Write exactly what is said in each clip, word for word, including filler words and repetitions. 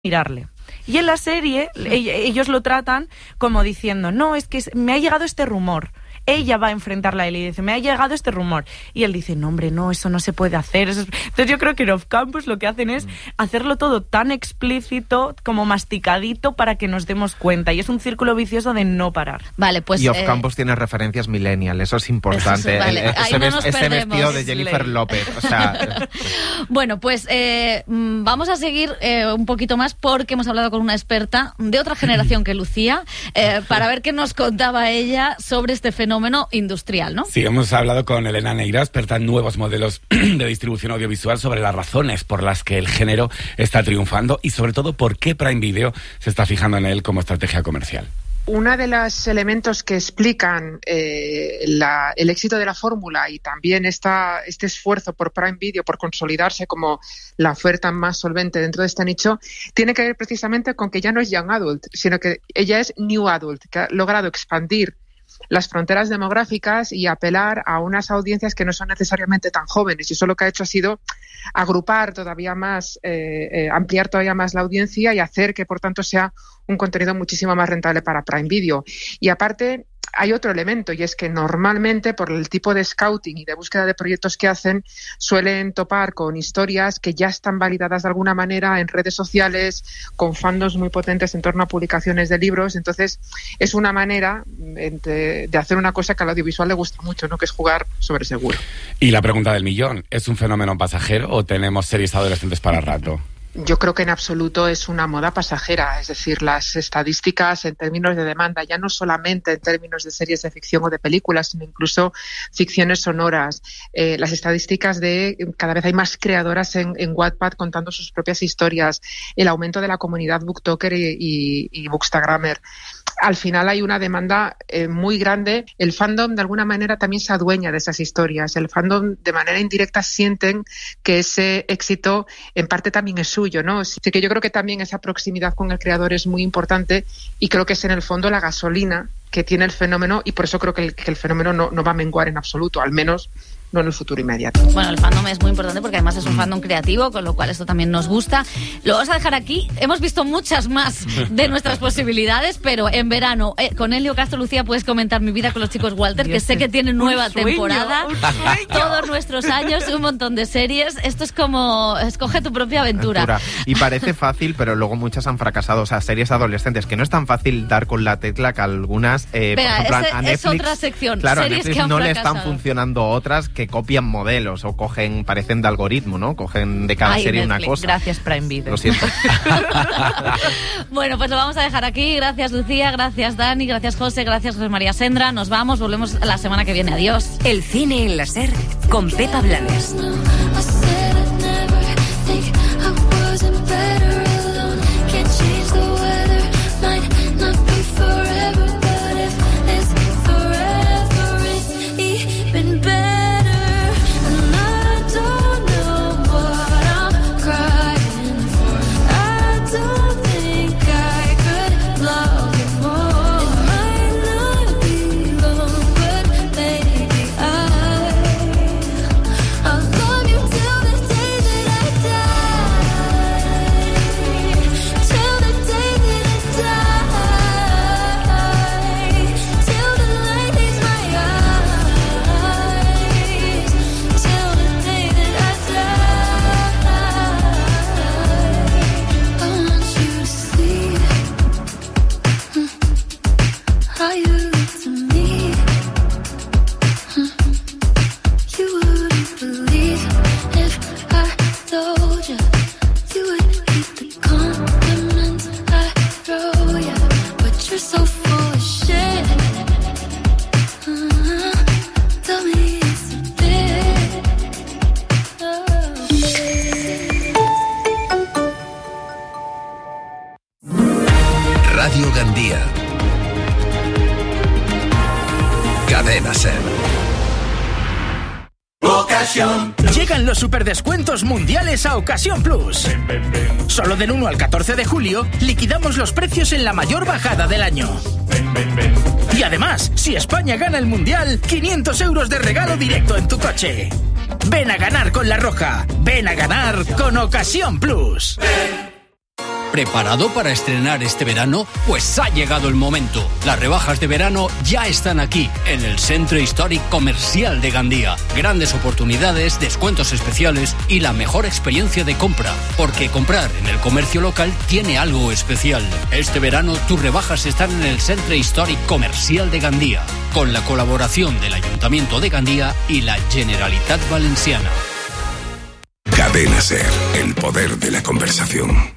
mirarle. Y en la serie ellos lo tratan como diciendo, no, es que me ha llegado este rumor. Ella va a enfrentarla a él y dice, me ha llegado este rumor. Y él dice, no, hombre, no, eso no se puede hacer. Eso es... Entonces yo creo que en Off Campus lo que hacen es hacerlo todo tan explícito, como masticadito, para que nos demos cuenta. Y es un círculo vicioso de no parar. Vale, pues... Y Off eh... Campus tiene referencias millennial, eso es importante. Eso, vale. el, ese, no ves, ese vestido de Jennifer López. O sea... Bueno, pues eh, vamos a seguir eh, un poquito más, porque hemos hablado con una experta de otra generación que Lucía, eh, para ver qué nos contaba ella sobre este fenómeno industrial, ¿no? Sí, hemos hablado con Elena Neira, experta en nuevos modelos de distribución audiovisual, sobre las razones por las que el género está triunfando y sobre todo por qué Prime Video se está fijando en él como estrategia comercial. Uno de los elementos que explican eh, la, el éxito de la fórmula y también esta, este esfuerzo por Prime Video, por consolidarse como la oferta más solvente dentro de este nicho, tiene que ver precisamente con que ya no es Young Adult, sino que ella es New Adult, que ha logrado expandir las fronteras demográficas y apelar a unas audiencias que no son necesariamente tan jóvenes, y eso lo que ha hecho ha sido agrupar todavía más, eh, eh, ampliar todavía más la audiencia y hacer que, por tanto, sea un contenido muchísimo más rentable para Prime Video. Y aparte, hay otro elemento, y es que normalmente, por el tipo de scouting y de búsqueda de proyectos que hacen, suelen topar con historias que ya están validadas de alguna manera en redes sociales, con fandoms muy potentes en torno a publicaciones de libros. Entonces, es una manera de, de hacer una cosa que al audiovisual le gusta mucho, ¿no?, que es jugar sobre seguro. Y la pregunta del millón, ¿es un fenómeno pasajero o tenemos series adolescentes para rato? Yo creo que en absoluto es una moda pasajera, es decir, las estadísticas en términos de demanda, ya no solamente en términos de series de ficción o de películas, sino incluso ficciones sonoras, eh, las estadísticas de cada vez hay más creadoras en, en Wattpad contando sus propias historias, el aumento de la comunidad booktoker y, y, y bookstagrammer. Al final hay una demanda eh, muy grande. El fandom de alguna manera también se adueña de esas historias. El fandom de manera indirecta sienten que ese éxito en parte también es suyo, ¿no? Así que yo creo que también esa proximidad con el creador es muy importante y creo que es en el fondo la gasolina que tiene el fenómeno, y por eso creo que el, que el fenómeno no, no va a menguar en absoluto, al menos no en el futuro inmediato. Bueno, el fandom es muy importante porque además es un fandom creativo, con lo cual esto también nos gusta. Lo vamos a dejar aquí. Hemos visto muchas más de nuestras posibilidades, pero en verano, eh, con Elio Castro, Lucía, puedes comentar Mi vida con los chicos Walter, Dios, que sé que tiene nueva sueño, temporada. Todos nuestros años, un montón de series. Esto es como escoge tu propia aventura. aventura. Y parece fácil, pero luego muchas han fracasado. O sea, series adolescentes, que no es tan fácil dar con la tecla, que algunas, eh, Espera, por ejemplo, ese, a Netflix, es otra sección. Claro, series a Netflix que han no fracasado. le están funcionando otras que copian modelos o cogen, parecen de algoritmo, ¿no? Cogen de cada Ay, serie Netflix, una cosa. Gracias, Prime Video. Lo siento. Bueno, pues lo vamos a dejar aquí. Gracias, Lucía, gracias, Dani, gracias, José, gracias, José María Sendra. Nos vamos, volvemos la semana que viene. Adiós. El cine en la SER con Pepa Blanes. Radio Gandía. Cadena SER. Ocasión. Llegan los superdescuentos mundiales a Ocasión Plus. Ven, ven, ven. Solo del uno al catorce de julio liquidamos los precios en la mayor bajada del año. Ven, ven, ven. Y además, si España gana el mundial, quinientos euros de regalo directo en tu coche. Ven a ganar con La Roja. Ven a ganar con Ocasión Plus. Ven. ¿Preparado para estrenar este verano? Pues ha llegado el momento. Las rebajas de verano ya están aquí, en el Centro Históric Comercial de Gandía. Grandes oportunidades, descuentos especiales y la mejor experiencia de compra. Porque comprar en el comercio local tiene algo especial. Este verano tus rebajas están en el Centro Históric Comercial de Gandía, con la colaboración del Ayuntamiento de Gandía y la Generalitat Valenciana. Cadena SER, el poder de la conversación.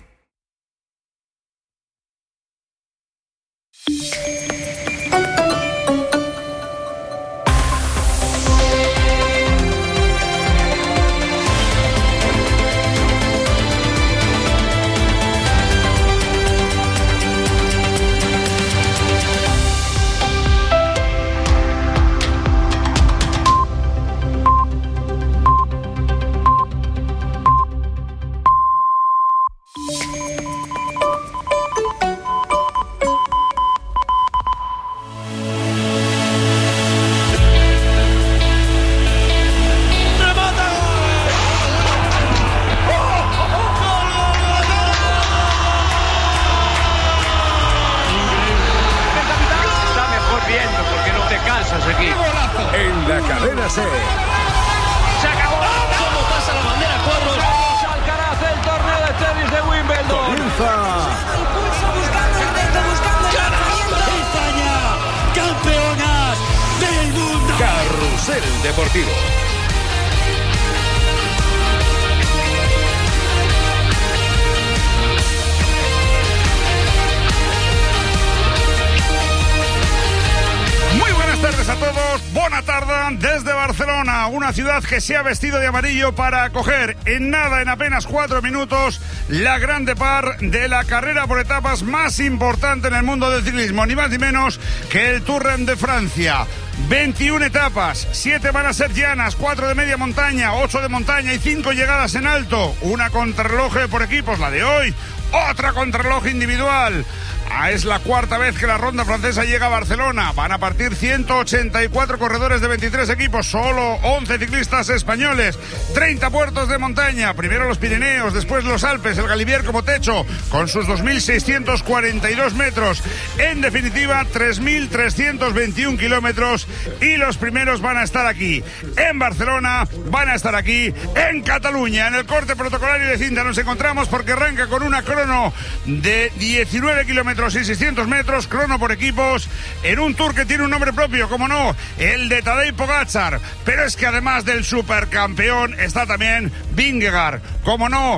En la cadena SER. Se acabó. ¿Cómo pasa la bandera cuadros? Alcaraz, el torneo de tenis de Wimbledon. Comienza. España, campeonas del mundo. Carrusel Deportivo. Buenas tardes a todos, buena tarde desde Barcelona, una ciudad que se ha vestido de amarillo para acoger en nada, en apenas cuatro minutos, la grande par de la carrera por etapas más importante en el mundo del ciclismo, ni más ni menos que el Tour de Francia. veintiuna etapas, siete van a ser llanas, cuatro de media montaña, ocho de montaña y cinco llegadas en alto, una contrarreloj por equipos, la de hoy, otra contrarreloj individual. Ah, es la cuarta vez que la ronda francesa llega a Barcelona. Van a partir ciento ochenta y cuatro corredores de veintitrés equipos, solo once ciclistas españoles, treinta puertos de montaña, primero los Pirineos, después los Alpes, el Galibier como techo, con sus dos mil seiscientos cuarenta y dos metros. En definitiva, tres mil trescientos veintiún kilómetros y los primeros van a estar aquí, en Barcelona, van a estar aquí, en Cataluña. En el corte protocolario de cinta nos encontramos porque arranca con una crono de diecinueve kilómetros y seiscientos metros, crono por equipos, en un Tour que tiene un nombre propio, como no, el de Tadej Pogačar, pero es que además del supercampeón está también Vingegaard, como no,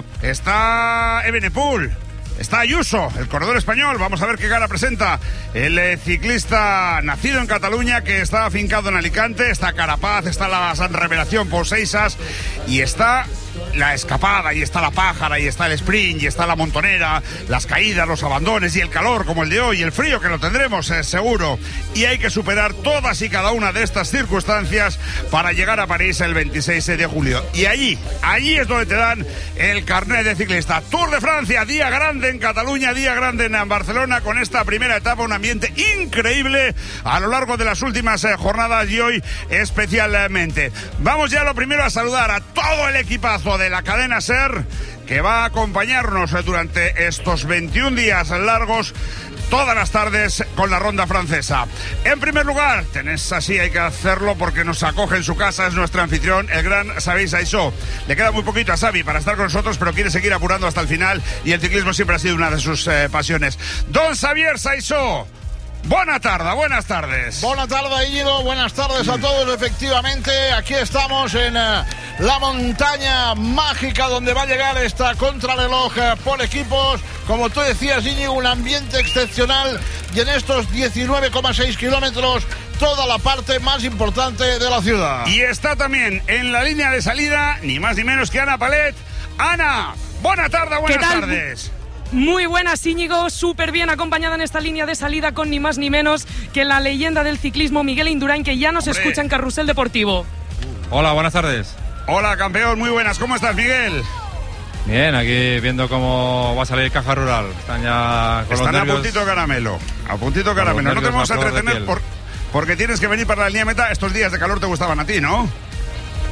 está Evenepoel, está Ayuso, el corredor español. Vamos a ver qué cara presenta el eh, ciclista nacido en Cataluña, que está afincado en Alicante. Está Carapaz, está la San Revelación por Seisas y está la escapada, y está la pájara, y está el sprint, y está la montonera, las caídas, los abandones y el calor como el de hoy, el frío que lo tendremos, es seguro. Y hay que superar todas y cada una de estas circunstancias para llegar a París el veintiséis de julio. Y allí, allí es donde te dan el carnet de ciclista. Tour de Francia, día grande en Cataluña, día grande en Barcelona, con esta primera etapa, un ambiente increíble a lo largo de las últimas eh, jornadas y hoy especialmente. Vamos ya lo primero a saludar a todo el equipazo de la cadena SER que va a acompañarnos durante estos veintiún días largos, todas las tardes con la ronda francesa. En primer lugar, tenés así, hay que hacerlo porque nos acoge en su casa, es nuestro anfitrión, el gran Xavier Saissó. Le queda muy poquito a Xavi para estar con nosotros, pero quiere seguir apurando hasta el final y el ciclismo siempre ha sido una de sus eh, pasiones. Don Xavier Saissó, buena tarde, buenas tardes. Buena tarde, Íñigo, buenas tardes a todos. Efectivamente, aquí estamos en uh, la montaña mágica donde va a llegar esta contrarreloj uh, por equipos. Como tú decías, Íñigo, un ambiente excepcional y en estos diecinueve coma seis kilómetros toda la parte más importante de la ciudad. Y está también en la línea de salida, ni más ni menos que Ana Palet. Ana, buena tarde, buenas tardes. Muy buenas, Íñigo, súper bien acompañada en esta línea de salida con ni más ni menos que la leyenda del ciclismo Miguel Indurain, que ya nos Hombre. escucha en Carrusel Deportivo. Hola, buenas tardes. Hola, campeón, muy buenas. ¿Cómo estás, Miguel? Bien, aquí viendo cómo va a salir Caja Rural. Están ya con Están los a puntito caramelo, a puntito caramelo. No te vamos a entretener por, porque tienes que venir para la línea meta. Estos días de calor te gustaban a ti, ¿no?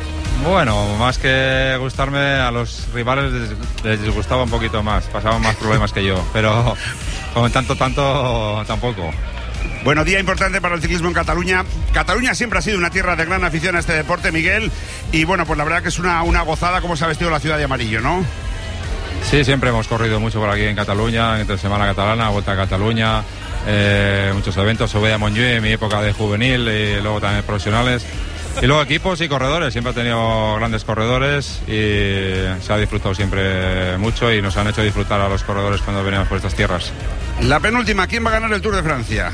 Bueno, más que gustarme, a los rivales les, les disgustaba un poquito más, pasaban más problemas que yo, pero con tanto, tanto, tampoco. Bueno, día importante para el ciclismo en Cataluña. Cataluña siempre ha sido una tierra de gran afición a este deporte, Miguel, y bueno, pues la verdad que es una, una gozada cómo se ha vestido la ciudad de amarillo, ¿no? Sí, siempre hemos corrido mucho por aquí en Cataluña, entre Semana Catalana, Vuelta a Cataluña, eh, muchos eventos, subí a Montjuïc en mi época de juvenil y luego también profesionales. Y luego equipos y corredores, siempre ha tenido grandes corredores y se ha disfrutado siempre mucho y nos han hecho disfrutar a los corredores cuando venimos por estas tierras. La penúltima, ¿quién va a ganar el Tour de Francia?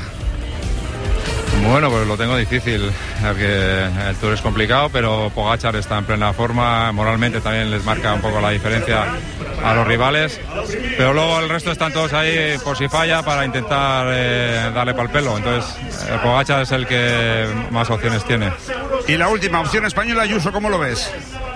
Bueno, pues lo tengo difícil, porque el Tour es complicado, pero Pogačar está en plena forma, moralmente también les marca un poco la diferencia a los rivales, pero luego el resto están todos ahí por si falla para intentar eh, darle pal pelo, entonces eh, Pogačar es el que más opciones tiene. Y la última opción española, Ayuso, ¿cómo lo ves?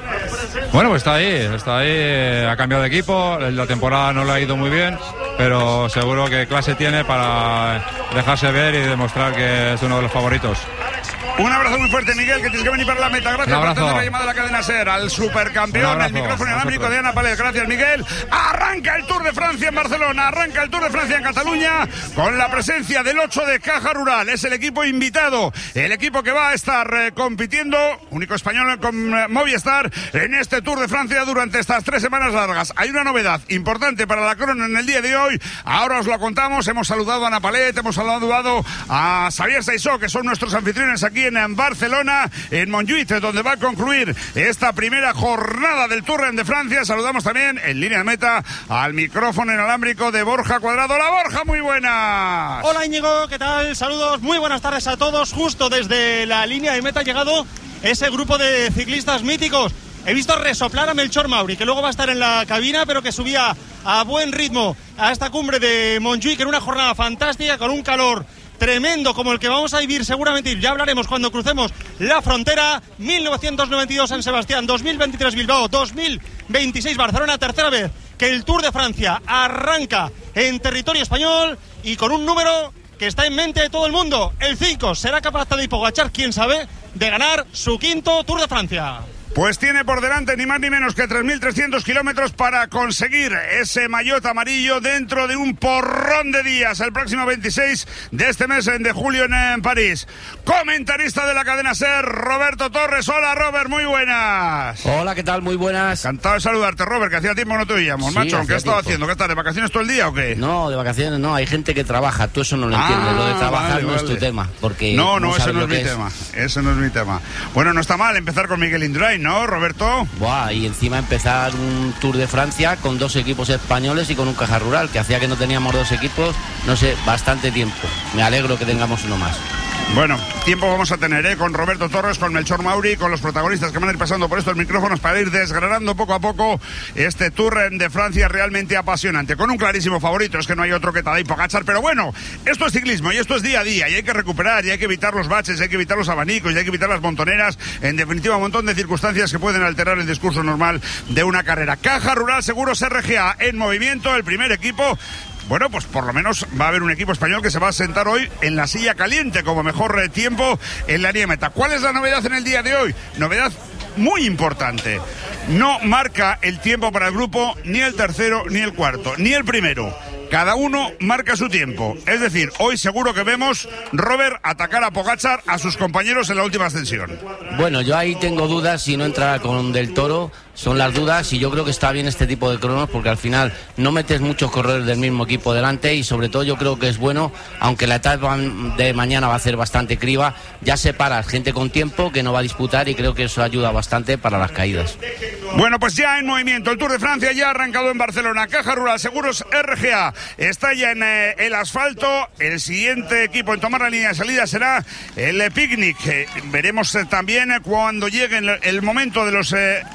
Bueno, pues está ahí, está ahí, ha cambiado de equipo, la temporada no le ha ido muy bien, pero seguro que clase tiene para dejarse ver y demostrar que es uno de los favoritos. Un abrazo muy fuerte, Miguel, que tienes que venir para la meta. Gracias por atender la llamada de la cadena SER al supercampeón, el micrófono inalámbrico de Ana Palet. Gracias, Miguel. Arranca el Tour de Francia en Barcelona, arranca el Tour de Francia en Cataluña con la presencia del ocho de Caja Rural. Es el equipo invitado, el equipo que va a estar eh, compitiendo, único español con eh, Movistar, en este Tour de Francia durante estas tres semanas largas. Hay una novedad importante para la Crono en el día de hoy. Ahora os lo contamos. Hemos saludado a Ana Palet, hemos saludado a Xavier Saissó, que son nuestros anfitriones aquí en Barcelona, en Montjuïc, donde va a concluir esta primera jornada del Tour de Francia. Saludamos también en línea de meta al micrófono inalámbrico de Borja Cuadrado. ¡Hola, Borja! ¡Muy buenas! Hola, Íñigo, ¿qué tal? Saludos, muy buenas tardes a todos. Justo desde la línea de meta ha llegado ese grupo de ciclistas míticos. He visto resoplar a Melchor Mauri, que luego va a estar en la cabina, pero que subía a buen ritmo a esta cumbre de Montjuïc en una jornada fantástica, con un calor tremendo como el que vamos a vivir seguramente, ya hablaremos cuando crucemos la frontera. Mil novecientos noventa y dos San Sebastián, dos mil veintitrés Bilbao, dos mil veintiséis Barcelona, tercera vez que el Tour de Francia arranca en territorio español y con un número que está en mente de todo el mundo, el cinco. ¿Será capaz de Pogačar, quién sabe, de ganar su quinto Tour de Francia? Pues tiene por delante ni más ni menos que tres mil trescientos kilómetros para conseguir ese maillot amarillo dentro de un porrón de días, el próximo veintiséis de este mes de julio en, en París. Comentarista de la cadena SER, Roberto Torres. Hola, Robert, muy buenas. Hola, ¿qué tal? Muy buenas. Encantado de saludarte, Robert, que hacía tiempo no te oíamos. Sí, macho, ¿qué has estado haciendo? ¿Qué estás, de vacaciones todo el día o qué? No, de vacaciones no, hay gente que trabaja, tú eso no lo entiendes, ah, lo de trabajar vale, no vale. es tu tema. Porque no, no, no eso no es mi es. tema, eso no es mi tema. Bueno, no está mal empezar con Miguel Indurain, ¿no, Roberto? Buah, y encima empezar un Tour de Francia con dos equipos españoles y con un Caja Rural, que hacía que no teníamos dos equipos, no sé, bastante tiempo. Me alegro que tengamos uno más. Bueno, tiempo vamos a tener, ¿eh? Con Roberto Torres, con Melchor Mauri, con los protagonistas que van a ir pasando por estos micrófonos para ir desgranando poco a poco este Tour de Francia realmente apasionante, con un clarísimo favorito, es que no hay otro que Tadej Pogačar, pero bueno, esto es ciclismo y esto es día a día y hay que recuperar y hay que evitar los baches, hay que evitar los abanicos y hay que evitar las montoneras, en definitiva un montón de circunstancias que pueden alterar el discurso normal de una carrera. Caja Rural Seguros R G A en movimiento, el primer equipo. Bueno, pues por lo menos va a haber un equipo español que se va a sentar hoy en la silla caliente como mejor eh, tiempo en la línea meta. ¿Cuál es la novedad en el día de hoy? Novedad muy importante. No marca el tiempo para el grupo ni el tercero ni el cuarto, ni el primero. Cada uno marca su tiempo. Es decir, hoy seguro que vemos Robert atacar a Pogačar a sus compañeros en la última ascensión. Bueno, yo ahí tengo dudas si no entra con Del Toro. Son las dudas y yo creo que está bien este tipo de cronos porque al final no metes muchos corredores del mismo equipo delante y sobre todo yo creo que es bueno, aunque la etapa de mañana va a ser bastante criba, ya separas gente con tiempo que no va a disputar y creo que eso ayuda bastante para las caídas. Bueno, pues ya en movimiento el Tour de Francia ya ha arrancado en Barcelona. Caja Rural Seguros R G A está ya en eh, el asfalto. El siguiente equipo en tomar la línea de salida será el eh, Picnic. Eh, veremos eh, también eh, cuando llegue el, el momento de los eh, hombres importantes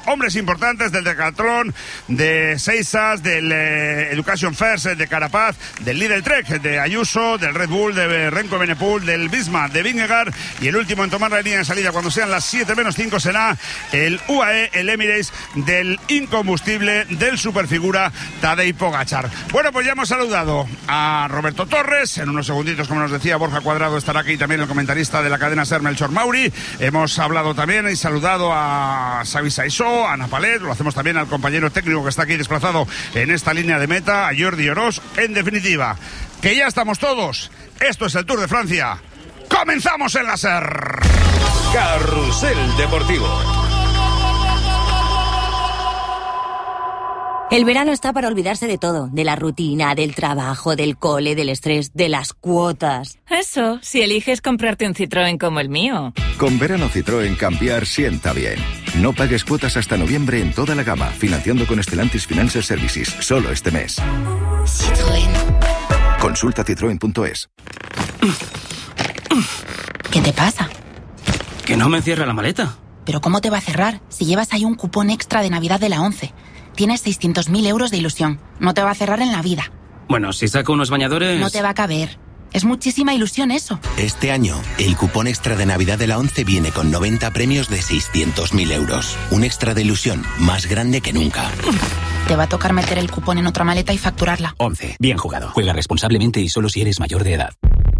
importantes, del Decathlon, de Seisas, del eh, Education First, de Carapaz, del Lidl Trek, de Ayuso, del Red Bull, de Renko Benepul, del Visma, de Vingegaard, y el último en tomar la línea de salida cuando sean las siete menos cinco será el U A E, el Emirates, del incombustible, del superfigura Tadej Pogačar. Bueno, pues ya hemos saludado a Roberto Torres, en unos segunditos, como nos decía Borja Cuadrado, estará aquí también el comentarista de la cadena SER, Melchor Mauri. Hemos hablado también y saludado a Xavi Saissó, a Ana Palet, lo hacemos también al compañero técnico que está aquí desplazado en esta línea de meta, a Jordi Orós. En definitiva, que ya estamos todos. Esto es el Tour de Francia. ¡Comenzamos en la SER! Carrusel Deportivo. El verano está para olvidarse de todo, de la rutina, del trabajo, del cole, del estrés, de las cuotas. Eso, si eliges comprarte un Citroën como el mío. Con verano Citroën cambiar sienta bien. No pagues cuotas hasta noviembre en toda la gama, financiando con Stellantis Financial Services, solo este mes. Citroën. Consulta citroen punto es. ¿Qué te pasa? Que no me cierra la maleta. ¿Pero cómo te va a cerrar si llevas ahí un cupón extra de Navidad de la ONCE? Tienes seiscientos mil euros de ilusión. No te va a cerrar en la vida. Bueno, si saco unos bañadores... No te va a caber. Es muchísima ilusión eso. Este año, el cupón extra de Navidad de la ONCE viene con noventa premios de seiscientos mil euros. Un extra de ilusión más grande que nunca. Te va a tocar meter el cupón en otra maleta y facturarla. ONCE. Bien jugado. Juega responsablemente y solo si eres mayor de edad.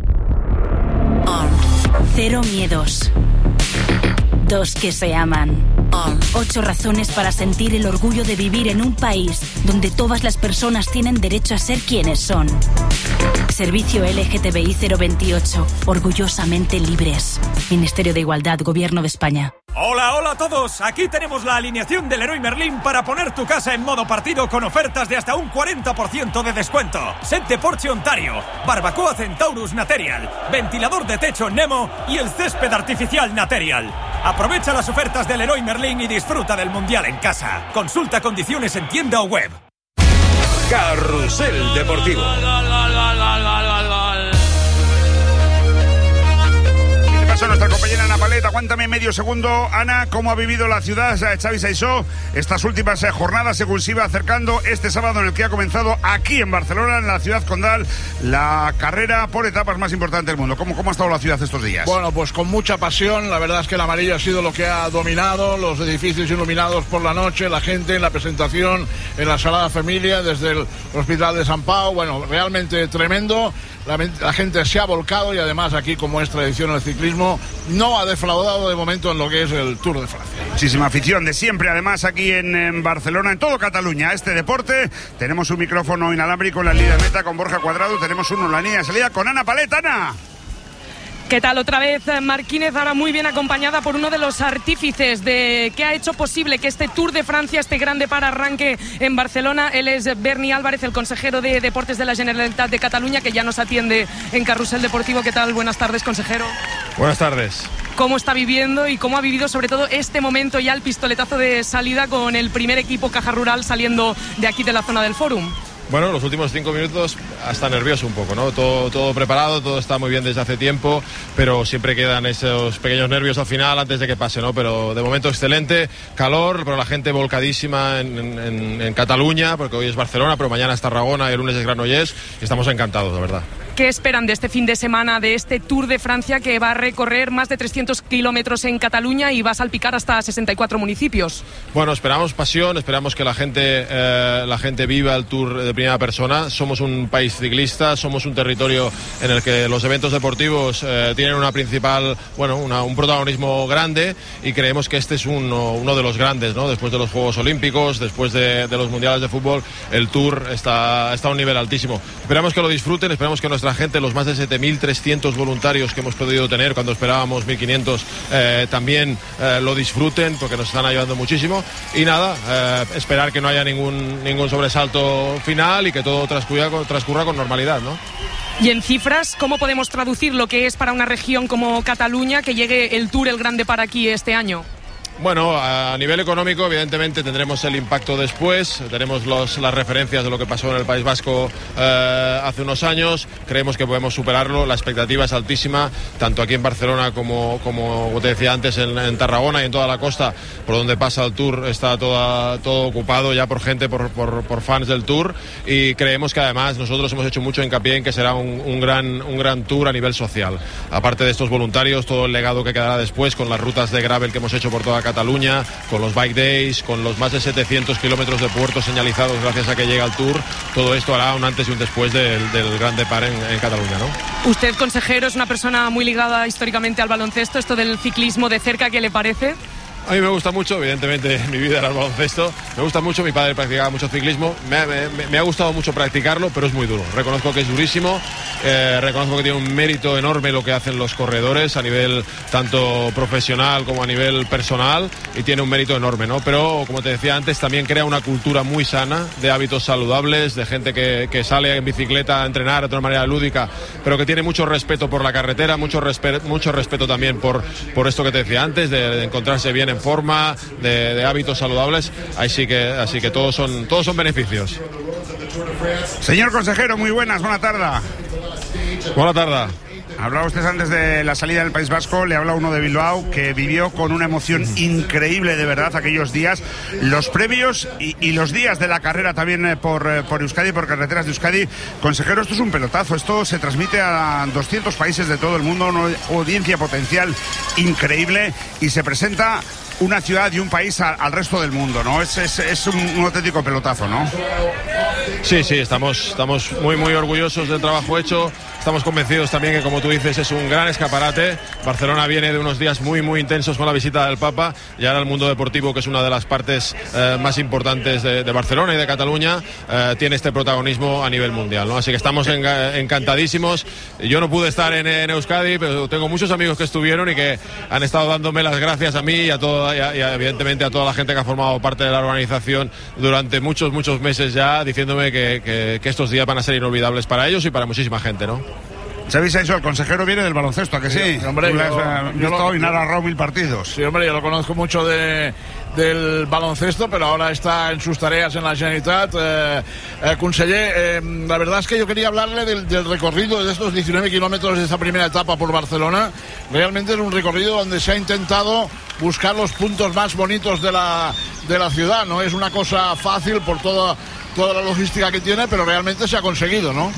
Cero miedos. Dos que se aman. Ocho razones para sentir el orgullo de vivir en un país donde todas las personas tienen derecho a ser quienes son. Servicio L G T B I cero veintiocho. Orgullosamente libres. Ministerio de Igualdad, Gobierno de España. Hola, hola a todos. Aquí tenemos la alineación del Leroy Merlin para poner tu casa en modo partido con ofertas de hasta un cuarenta por ciento de descuento. Set de Porsche Ontario, barbacoa Centaurus Material, ventilador de techo Nemo y el césped artificial Material. Aprovecha las ofertas del Leroy Merlin y disfruta del Mundial en casa. Consulta condiciones en tienda o web. Carrusel Deportivo. Nuestra compañera Ana Palet, aguántame medio segundo. Ana, ¿cómo ha vivido la ciudad Xavi Saissó estas últimas jornadas según se iba acercando este sábado en el que ha comenzado aquí en Barcelona, en la ciudad condal, la carrera por etapas más importante del mundo? ¿Cómo, cómo ha estado la ciudad estos días? Bueno, pues con mucha pasión. La verdad es que el amarillo ha sido lo que ha dominado, los edificios iluminados por la noche, la gente en la presentación en la Sagrada Familia desde el Hospital de San Pau. Bueno, realmente tremendo. La, la gente se ha volcado y además aquí, como es tradición en el ciclismo, no ha defraudado de momento en lo que es el Tour de Francia. Muchísima afición de siempre, además aquí en, en Barcelona, en todo Cataluña, a este deporte. Tenemos un micrófono inalámbrico en la línea de meta con Borja Cuadrado, tenemos uno en la línea de salida con Ana Palet. Ana. ¿Qué tal? Otra vez Marquínez, ahora muy bien acompañada por uno de los artífices de que ha hecho posible que este Tour de Francia, este grande para arranque en Barcelona. Él es Berni Álvarez, el consejero de Deportes de la Generalitat de Cataluña, que ya nos atiende en Carrusel Deportivo. ¿Qué tal? Buenas tardes, consejero. Buenas tardes. ¿Cómo está viviendo y cómo ha vivido sobre todo este momento ya, el pistoletazo de salida con el primer equipo Caja Rural saliendo de aquí de la zona del Fórum? Bueno, los últimos cinco minutos hasta nervioso un poco, ¿no? Todo, todo preparado, todo está muy bien desde hace tiempo, pero siempre quedan esos pequeños nervios al final antes de que pase, ¿no? Pero de momento excelente, calor, pero la gente volcadísima en, en, en Cataluña, porque hoy es Barcelona, pero mañana es Tarragona y el lunes es Granollers, y estamos encantados, la verdad. ¿Qué esperan de este fin de semana, de este Tour de Francia que va a recorrer más de trescientos kilómetros en Cataluña y va a salpicar hasta sesenta y cuatro municipios? Bueno, esperamos pasión, esperamos que la gente, eh, la gente viva el Tour de primera persona. Somos un país ciclista, somos un territorio en el que los eventos deportivos eh, tienen una principal, bueno, una, un protagonismo grande, y creemos que este es uno, uno de los grandes, ¿no? Después de los Juegos Olímpicos, después de, de los Mundiales de Fútbol, el Tour está, está a un nivel altísimo. Esperamos que lo disfruten, esperamos que nuestra gente, los más de siete mil trescientos voluntarios que hemos podido tener cuando esperábamos mil quinientos, eh, también eh, lo disfruten, porque nos están ayudando muchísimo. Y nada, eh, esperar que no haya ningún, ningún sobresalto final y que todo transcurra, transcurra con normalidad, ¿no? Y en cifras, ¿cómo podemos traducir lo que es para una región como Cataluña que llegue el Tour, el grande, para aquí este año? Bueno, a nivel económico, evidentemente tendremos el impacto después, tenemos los, las referencias de lo que pasó en el País Vasco eh, hace unos años, creemos que podemos superarlo, la expectativa es altísima, tanto aquí en Barcelona como, como te decía antes, en, en Tarragona y en toda la costa, por donde pasa el Tour, está toda, todo ocupado ya por gente, por, por, por fans del Tour, y creemos que además nosotros hemos hecho mucho hincapié en que será un, un, gran, un gran Tour a nivel social. Aparte de estos voluntarios, todo el legado que quedará después con las rutas de gravel que hemos hecho por toda Cataluña, con los Bike Days, con los más de setecientos kilómetros de puertos señalizados gracias a que llega el Tour, todo esto hará un antes y un después del, del Gran Depart en, en Cataluña, ¿no? Usted, consejero, es una persona muy ligada históricamente al baloncesto, esto del ciclismo de cerca, ¿qué le parece? A mí me gusta mucho, evidentemente mi vida era el baloncesto, me gusta mucho, mi padre practicaba mucho ciclismo, me, me, me ha gustado mucho practicarlo, pero es muy duro, reconozco que es durísimo, eh, reconozco que tiene un mérito enorme lo que hacen los corredores a nivel tanto profesional como a nivel personal, y tiene un mérito enorme, ¿no? Pero como te decía antes, también crea una cultura muy sana de hábitos saludables, de gente que, que sale en bicicleta a entrenar de una manera lúdica, pero que tiene mucho respeto por la carretera, mucho, respe- mucho respeto también por, por esto que te decía antes, de, de encontrarse bien en forma, de, de hábitos saludables, así que, así que todos son, todos son beneficios. Señor consejero, muy buenas, buena tarde. Buena tarde. Hablaba usted antes de la salida del País Vasco, le habla uno de Bilbao que vivió con una emoción increíble de verdad aquellos días, los previos y, y los días de la carrera también eh, por, eh, por Euskadi, por carreteras de Euskadi. Consejero, esto es un pelotazo, esto se transmite a doscientos países de todo el mundo, una audiencia potencial increíble y se presenta una ciudad y un país a, al resto del mundo, ¿no? Es, es, es un, un auténtico pelotazo, ¿no? Sí, sí, estamos, estamos muy, muy orgullosos del trabajo hecho. Estamos convencidos también que, como tú dices, es un gran escaparate. Barcelona viene de unos días muy, muy intensos con la visita del Papa, y ahora el mundo deportivo, que es una de las partes eh, más importantes de, de Barcelona y de Cataluña, eh, tiene este protagonismo a nivel mundial, ¿no? Así que estamos en, encantadísimos. Yo no pude estar en, en Euskadi, pero tengo muchos amigos que estuvieron y que han estado dándome las gracias a mí y a toda, y, a, y a, evidentemente a toda la gente que ha formado parte de la organización durante muchos, muchos meses ya, diciéndome que, que, que estos días van a ser inolvidables para ellos y para muchísima gente, ¿no? ¿Sabéis eso? El consejero viene del baloncesto, ¿a que sí? Sí, hombre, Tú yo, has yo visto lo, y narrado mil partidos. Sí, hombre, yo lo conozco mucho de, del baloncesto, pero ahora está en sus tareas en la Generalitat. Eh, eh, conseller, eh, la verdad es que yo quería hablarle del, del recorrido de estos diecinueve kilómetros de esta primera etapa por Barcelona. Realmente es un recorrido donde se ha intentado buscar los puntos más bonitos de la, de la ciudad. No es una cosa fácil por toda, toda la logística que tiene, pero realmente se ha conseguido, ¿no?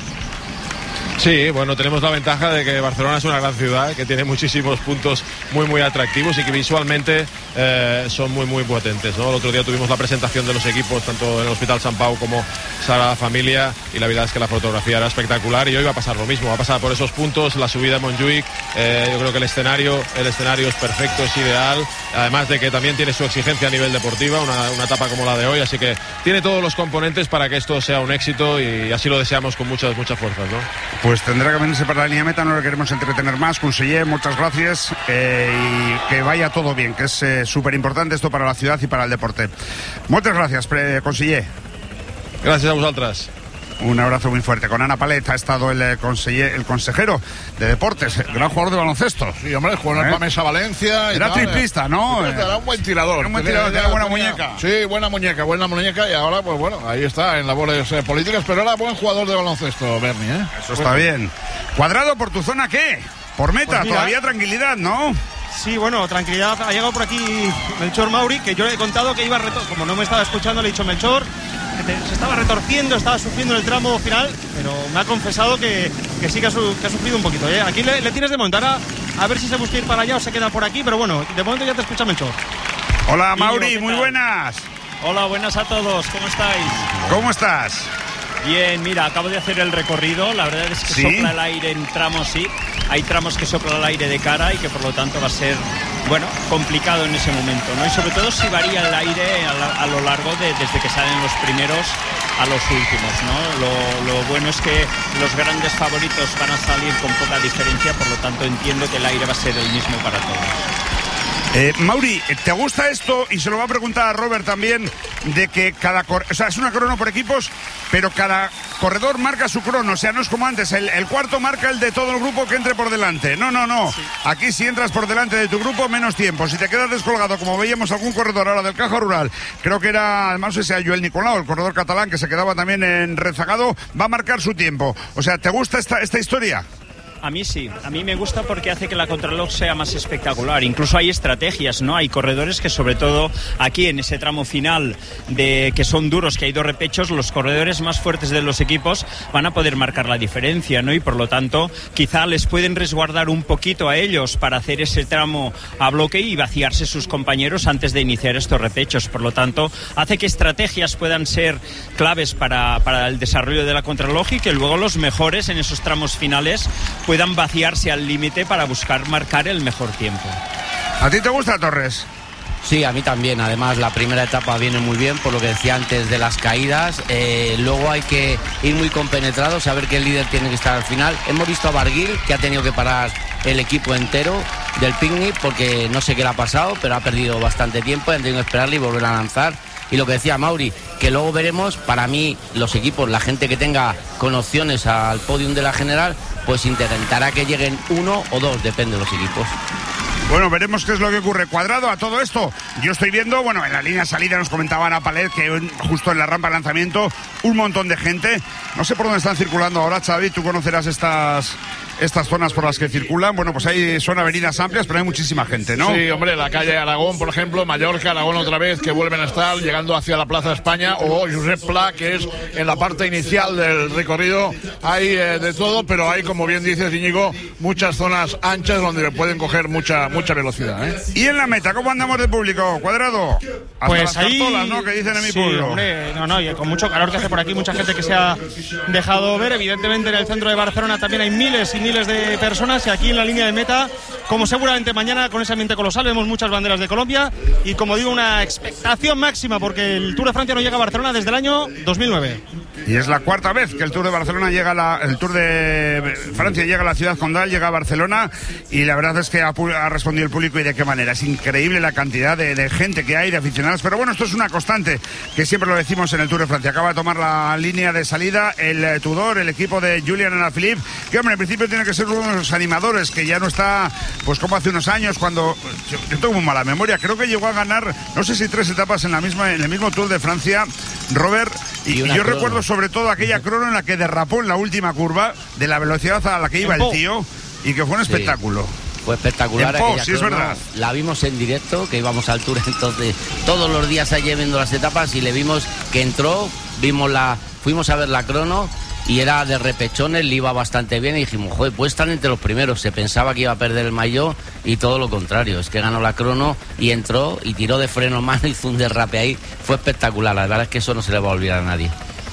Sí, bueno, tenemos la ventaja de que Barcelona es una gran ciudad, que tiene muchísimos puntos muy, muy atractivos y que visualmente eh, son muy, muy potentes, ¿no? El otro día tuvimos la presentación de los equipos, tanto en el Hospital Sant Pau como Sagrada Familia, y la verdad es que la fotografía era espectacular, y hoy va a pasar lo mismo, va a pasar por esos puntos, la subida a Montjuïc. Eh, yo creo que el escenario, el escenario es perfecto, es ideal, además de que también tiene su exigencia a nivel deportiva, una, una etapa como la de hoy, así que tiene todos los componentes para que esto sea un éxito, y así lo deseamos con muchas, muchas fuerzas, ¿no? Pues tendrá que venirse para la línea meta, no le queremos entretener más. Conseller, muchas gracias, eh, y que vaya todo bien, que es eh, súper importante esto para la ciudad y para el deporte. Muchas gracias, pre- conseller. Gracias a vosotras. Un abrazo muy fuerte. Con Ana Palet ha estado el, eh, conseller, el consejero de deportes, gran jugador de baloncesto. Sí, hombre, jugó en el Pamesa Valencia. Era tal, triplista, ¿no? Era un buen tirador. Era un buen tirador, tenía buena tenía, muñeca. Sí, buena muñeca, buena muñeca, y ahora, pues bueno, ahí está, en labores eh, políticas, pero era buen jugador de baloncesto, Berni, ¿eh? Eso está bien. Cuadrado, ¿por tu zona qué? Por meta, Pues mira, todavía tranquilidad, ¿no? Sí, bueno, tranquilidad. Ha llegado por aquí Melchor Mauri, que yo le he contado que iba retor... como no me estaba escuchando, le he dicho: Melchor, que te... se estaba retorciendo, estaba sufriendo en el tramo final, pero me ha confesado que, que sí que ha, su... que ha sufrido un poquito, ¿eh? Aquí le, le tienes de montar, a... a ver si se busca ir para allá o se queda por aquí, pero bueno, de momento ya te escucha Melchor. Hola, Mauri, muy buenas. Hola, buenas a todos, ¿cómo estáis? ¿Cómo estás? Bien, mira, acabo de hacer el recorrido, la verdad es que ¿Sí? sopla el aire en tramos, sí, hay tramos que sopla el aire de cara y que por lo tanto va a ser, bueno, complicado en ese momento, ¿no? Y sobre todo si varía el aire a, la, a lo largo de, desde que salen los primeros a los últimos, ¿no? Lo, lo bueno es que los grandes favoritos van a salir con poca diferencia, por lo tanto entiendo que el aire va a ser el mismo para todos. Eh, Mauri, ¿te gusta esto? Y se lo va a preguntar a Robert también, de que cada... Cor- o sea, es una crono por equipos, pero cada corredor marca su crono. O sea, no es como antes, el, el cuarto marca el de todo el grupo que entre por delante. No, no, no. Sí. Aquí si entras por delante de tu grupo, menos tiempo. Si te quedas descolgado, como veíamos algún corredor ahora del Caja Rural, creo que era, además ese Joel Nicolau, el corredor catalán, que se quedaba también en rezagado, va a marcar su tiempo. O sea, ¿te gusta esta, esta historia? A mí sí, a mí me gusta porque hace que la contrarreloj sea más espectacular. Incluso hay estrategias, ¿no? Hay corredores que, sobre todo aquí en ese tramo final, de que son duros, que hay dos repechos, los corredores más fuertes de los equipos van a poder marcar la diferencia, ¿no? Y por lo tanto, quizá les pueden resguardar un poquito a ellos para hacer ese tramo a bloque y vaciarse sus compañeros antes de iniciar estos repechos. Por lo tanto, hace que estrategias puedan ser claves para, para el desarrollo de la contrarreloj y que luego los mejores en esos tramos finales puedan vaciarse al límite para buscar marcar el mejor tiempo. ¿A ti te gusta, Torres? Sí, a mí también. Además, la primera etapa viene muy bien, por lo que decía antes de las caídas. Eh, luego hay que ir muy compenetrados, saber que el líder tiene que estar al final. Hemos visto a Barguil, que ha tenido que parar el equipo entero del picnic, porque no sé qué le ha pasado, pero ha perdido bastante tiempo, han tenido que esperarle y volver a lanzar. Y lo que decía Mauri, que luego veremos, para mí, los equipos, la gente que tenga con opciones al podium de la general, pues intentará que lleguen uno o dos, depende de los equipos. Bueno, veremos qué es lo que ocurre. Cuadrado, a todo esto, yo estoy viendo, bueno, en la línea salida nos comentaba Ana Palet que justo en la rampa de lanzamiento, un montón de gente. No sé por dónde están circulando ahora, Xavi, tú conocerás estas... estas zonas por las que circulan. Bueno, pues ahí son avenidas amplias, pero hay muchísima gente, ¿no? Sí, hombre, la calle Aragón, por ejemplo, Mallorca, Aragón otra vez, que vuelven a estar llegando hacia la Plaza España, o Josep Pla, que es en la parte inicial del recorrido. Hay eh, de todo, pero hay, como bien dices, Íñigo, muchas zonas anchas donde pueden coger mucha mucha velocidad, ¿eh? Y en la meta, ¿cómo andamos de público? Cuadrado. Hasta pues las ahí, cartolas, ¿no? Que dicen en mi sí, pueblo. Hombre, no, no, y con mucho calor que hace por aquí, mucha gente que se ha dejado ver. Evidentemente en el centro de Barcelona también hay miles y miles de personas, y aquí en la línea de meta, como seguramente mañana con ese ambiente colosal, vemos muchas banderas de Colombia y, como digo, una expectación máxima, porque el Tour de Francia no llega a Barcelona desde el año dos mil nueve. Y es la cuarta vez que el Tour de Barcelona llega a la, el Tour de Francia llega a la ciudad condal, llega a Barcelona, y la verdad es que ha, ha respondido el público, y de qué manera. Es increíble la cantidad de, de gente que hay, de aficionados, pero bueno, esto es una constante que siempre lo decimos en el Tour de Francia. Acaba de tomar la línea de salida el Tudor, el equipo de Julian Alaphilippe, que hombre, en principio tiene que ser uno de los animadores, que ya no está pues como hace unos años, cuando yo, yo tengo muy mala memoria, creo que llegó a ganar, no sé si tres etapas en la misma en el mismo Tour de Francia, Robert, y, y, y yo crono. recuerdo sobre todo aquella crono en la que derrapó en la última curva de la velocidad a la que iba el tío, y que fue un sí. espectáculo. Fue espectacular. Po, sí, es verdad. La vimos en directo, que íbamos al Tour entonces todos los días allí viendo las etapas, y le vimos que entró, vimos la, fuimos a ver la crono, y era de repechones, le iba bastante bien, y dijimos, joder, puede estar entre los primeros. Se pensaba que iba a perder el maillot, y todo lo contrario, es que ganó la crono y entró y tiró de freno en mano, hizo un derrape ahí. Fue espectacular, la verdad es que eso no se le va a olvidar a nadie.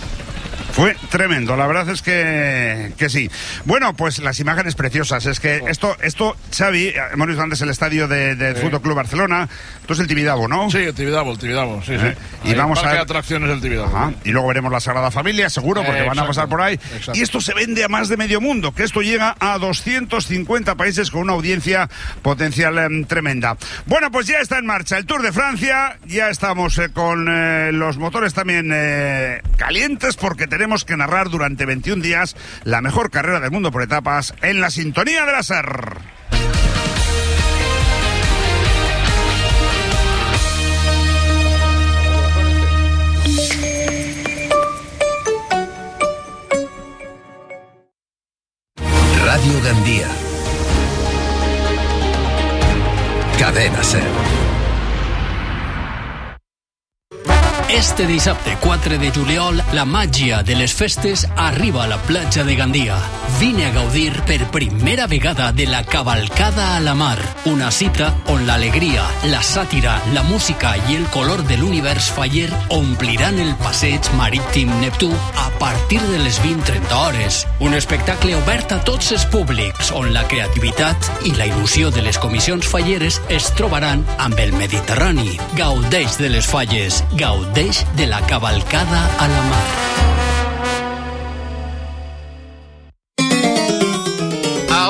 Fue tremendo, la verdad es que, que sí. Bueno, pues las imágenes preciosas. Es que esto, esto Xavi, hemos visto antes el estadio del de, de sí. Fútbol Club Barcelona. Esto es el Tibidabo, ¿no? Sí, el Tibidabo, el Tibidabo, sí, eh, sí. Y ahí vamos a ver atracciones del Tibidabo. Ajá. Y luego veremos la Sagrada Familia, seguro, porque eh, van a pasar por ahí. Exacto. Y esto se vende a más de medio mundo, que esto llega a doscientos cincuenta países con una audiencia potencial eh, tremenda. Bueno, pues ya está en marcha el Tour de Francia. Ya estamos eh, con eh, los motores también eh, calientes, porque tenemos que narrar durante veintiún días la mejor carrera del mundo por etapas en la sintonía de la SER. Radio Gandía. Cadena SER. Este dissabte quatre de juliol, la màgia de les festes arriba a la platja de Gandia. Vine a gaudir per primera vegada de la Cavalcada a la Mar, una cita on l'alegria, la sàtira, la música i el color de l'univers faller ompliran el passeig marítim Neptú a partir de les vint trenta hores. Un espectacle obert a tots els públics, on la creativitat i la il·lusió de les comissions falleres es trobaran amb el Mediterrani. Gaudeix de les falles, gaudeix de la Cavalcada a la Mar.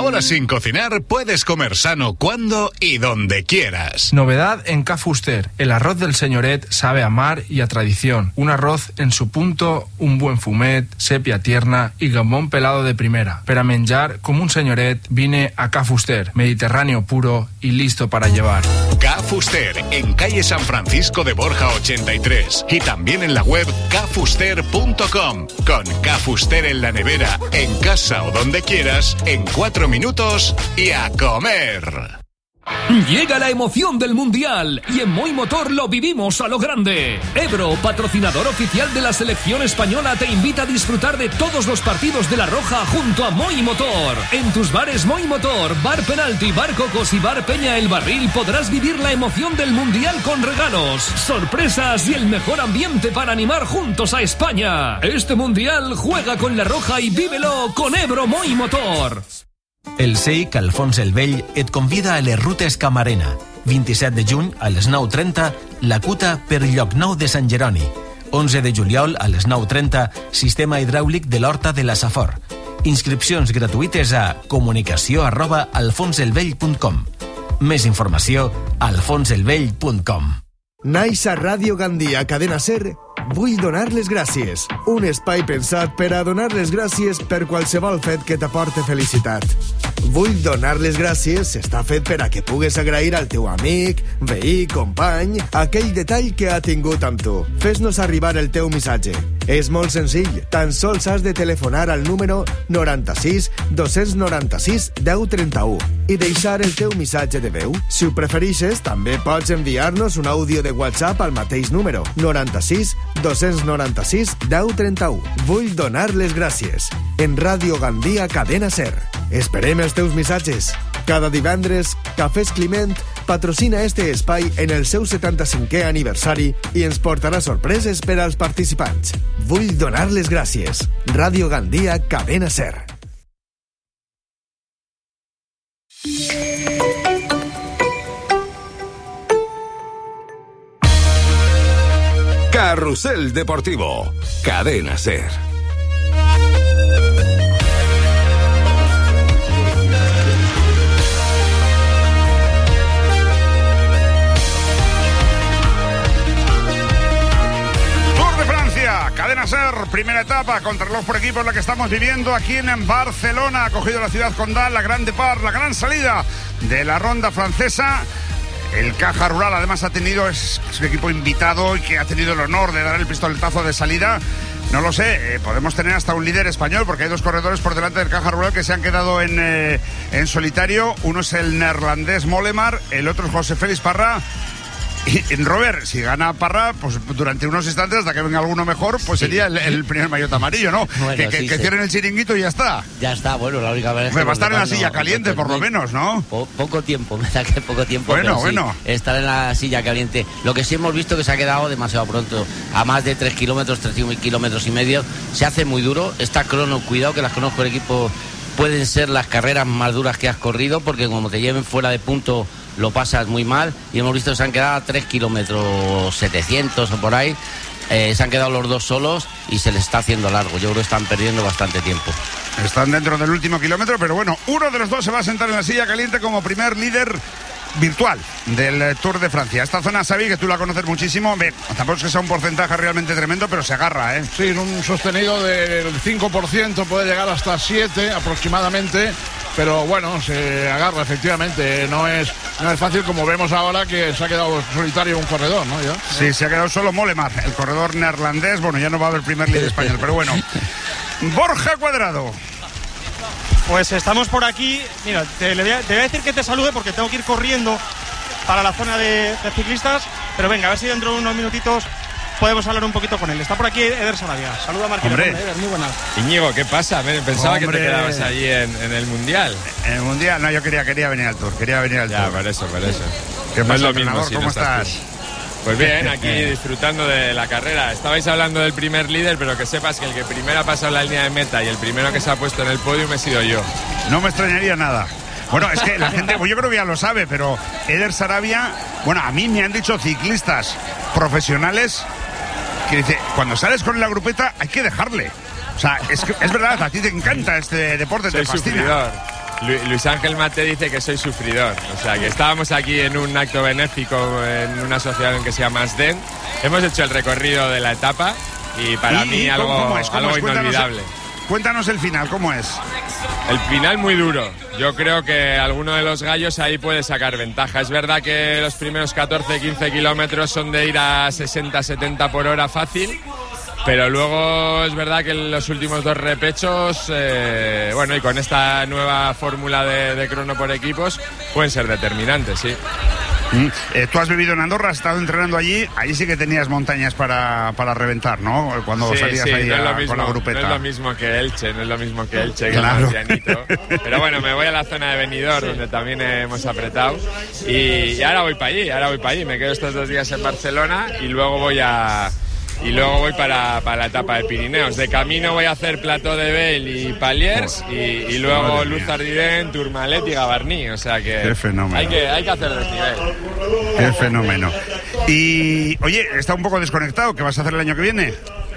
Ahora sin cocinar puedes comer sano cuando y donde quieras. Novedad en Ca Fuster. El arroz del senyoret sabe a mar y a tradición. Un arroz en su punto, un buen fumet, sepia tierna y gambón pelado de primera. Para menjar como un senyoret, vine a Ca Fuster. Mediterráneo puro y listo para llevar. Ca Fuster, en calle San Francisco de Borja ochenta y tres. Y también en la web ca fuster punto com. Con Ca Fuster en la nevera, en casa o donde quieras, en cuatro minutos y a comer. Llega la emoción del Mundial y en Moi Motor lo vivimos a lo grande. Ebro, patrocinador oficial de la selección española, te invita a disfrutar de todos los partidos de La Roja junto a Moi Motor. En tus bares Moi Motor, Bar Penalti, Bar Cocos y Bar Peña El Barril podrás vivir la emoción del Mundial con regalos, sorpresas y el mejor ambiente para animar juntos a España. Este Mundial juega con La Roja y vívelo con Ebro Moi Motor. El S E I C Alfons el Vell et convida a les rutes Camarena. vint-i-set de juny a les nou trenta, la Cuta per Llocnou de Sant Jeroni. onze de juliol a les nou trenta, sistema hidràulic de l'Horta de la Safor. Inscripcions gratuïtes a comunicació arroba alfonselvell punt com. Més informació a alfonselvell punt com. Naix a Ràdio Gandia, Cadena Ser, vull donar les gràcies. Un espai pensat per a donar les gràcies per qualsevol fet que t'aporte felicitat. Vull donar les gràcies està fet per a que pugues agrair al teu amic, veí, company, aquell detall que ha tingut amb tu. Fes-nos arribar el teu missatge. És molt senzill, tan sols has de telefonar al número noranta-sis dos noranta-sis deu trenta-u i deixar el teu missatge de veu. Si ho preferixes, també pots enviar-nos un àudio de WhatsApp al mateix número, noranta-sis dos noranta-sis deu trenta-u. Vull donar les gràcies. En Ràdio Gandia, Cadena Ser. Esperem els teus missatges. Cada divendres, Cafès Climent patrocina este espai en el seu setanta-cinquè aniversari i ens portarà sorpreses per als participants. Vull donar les gràcies. Ràdio Gandia, Cadena Ser. Carrusel Deportivo, Cadena Ser. Cadena Ser, primera etapa, contrarreloj por equipos, la que estamos viviendo aquí en Barcelona. Ha cogido la ciudad condal, la Grande Par, la gran salida de la ronda francesa. El Caja Rural además ha tenido, es, es un equipo invitado y que ha tenido el honor de dar el pistoletazo de salida. No lo sé, eh, podemos tener hasta un líder español porque hay dos corredores por delante del Caja Rural que se han quedado en, eh, en solitario. Uno es el neerlandés Mollema, el otro es José Félix Parra. Y Robert, si gana Parra, pues durante unos instantes, hasta que venga alguno mejor, pues sí, sería el, el primer maillot amarillo, ¿no? Bueno, que que, sí, que sí. Cierren el chiringuito y ya está. Ya está, bueno, la única vez que... va a estar en la silla no, caliente, por lo menos, ¿no? Po poco tiempo, me da que poco tiempo. Bueno, sí, bueno. Estar en la silla caliente. Lo que sí hemos visto que se ha quedado demasiado pronto. A más de tres kilómetros, tres kilómetros y medio. Se hace muy duro. Esta crono, cuidado que las conozco el equipo, pueden ser las carreras más duras que has corrido, porque como te lleven fuera de punto lo pasas muy mal, y hemos visto que se han quedado a tres kilómetros setecientos o por ahí, eh, se han quedado los dos solos y se les está haciendo largo. Yo creo que están perdiendo bastante tiempo. Están dentro del último kilómetro, pero bueno, uno de los dos se va a sentar en la silla caliente como primer líder virtual del Tour de Francia. Esta zona, Xavi, que tú la conoces muchísimo, ve, tampoco es que sea un porcentaje realmente tremendo, pero se agarra, ¿eh? Sí, un sostenido del cinco por ciento, puede llegar hasta siete aproximadamente, pero bueno, se agarra efectivamente. No es, no es fácil, como vemos ahora que se ha quedado solitario un corredor, ¿no? ¿Ya? Sí, se ha quedado solo Mollema, el corredor neerlandés. Bueno, ya no va a haber primer líder español, pero bueno. Borja Cuadrado. Pues estamos por aquí. Mira, te, le voy a, te voy a decir que te salude porque tengo que ir corriendo para la zona de, de ciclistas. Pero venga, a ver si dentro de unos minutitos podemos hablar un poquito con él. Está por aquí Eder Sarabia. Saluda a Marquinhos. Hombre, Eder, muy buenas. Íñigo, ¿qué pasa? Pensaba Hombre. que te quedabas allí en, en el Mundial. En el Mundial, no, yo quería, quería venir al Tour. Quería venir al ya, Tour. por eso, por eso. ¿Qué no pasa, es lo mismo si ¿Cómo no estás? Tú. Pues bien, aquí disfrutando de la carrera. Estabais hablando del primer líder, pero que sepas que el que primero ha pasado la línea de meta y el primero que se ha puesto en el podium he sido yo. No me extrañaría nada. Bueno, es que la gente, pues yo creo que ya lo sabe, pero Eder Sarabia, bueno, a mí me han dicho ciclistas profesionales que dice, cuando sales con la grupeta hay que dejarle. O sea, es, que, es verdad, a ti te encanta este deporte, Soy te fascina. Sufridor. Luis Ángel Mate dice que soy sufridor. O sea, que estábamos aquí en un acto benéfico en una asociación que se llama ASDEN. Hemos hecho el recorrido de la etapa y para ¿Y, mí y algo, cómo es? ¿Cómo algo es? Cuéntanos, inolvidable. Cuéntanos el final, ¿cómo es? El final muy duro. Yo creo que alguno de los gallos ahí puede sacar ventaja. Es verdad que los primeros catorce quince kilómetros son de ir a sesenta setenta por hora fácil, pero luego es verdad que los últimos dos repechos, eh, bueno, y con esta nueva fórmula de, de crono por equipos, pueden ser determinantes, sí. Mm. Eh, tú has vivido en Andorra, has estado entrenando allí, ahí sí que tenías montañas para, para reventar, ¿no? Cuando sí, salías sí, ahí no a, es lo mismo, con la grupeta. No es lo mismo que Elche, no es lo mismo que Elche, que claro. es más llanito. Pero bueno, me voy a la zona de Benidorm, donde también hemos apretado, y, y ahora voy para allí, ahora voy para allí. Me quedo estos dos días en Barcelona y luego voy a... Y luego voy para, para la etapa de Pirineos. De camino voy a hacer Plateau de Bel y Paliers y, y luego Luz Ardiden, Tourmalet y Gavarnie. O sea que Qué fenómeno. Hay que, hay que hacer desnivel. Qué fenómeno. Y, oye, está un poco desconectado. ¿Qué vas a hacer el año que viene?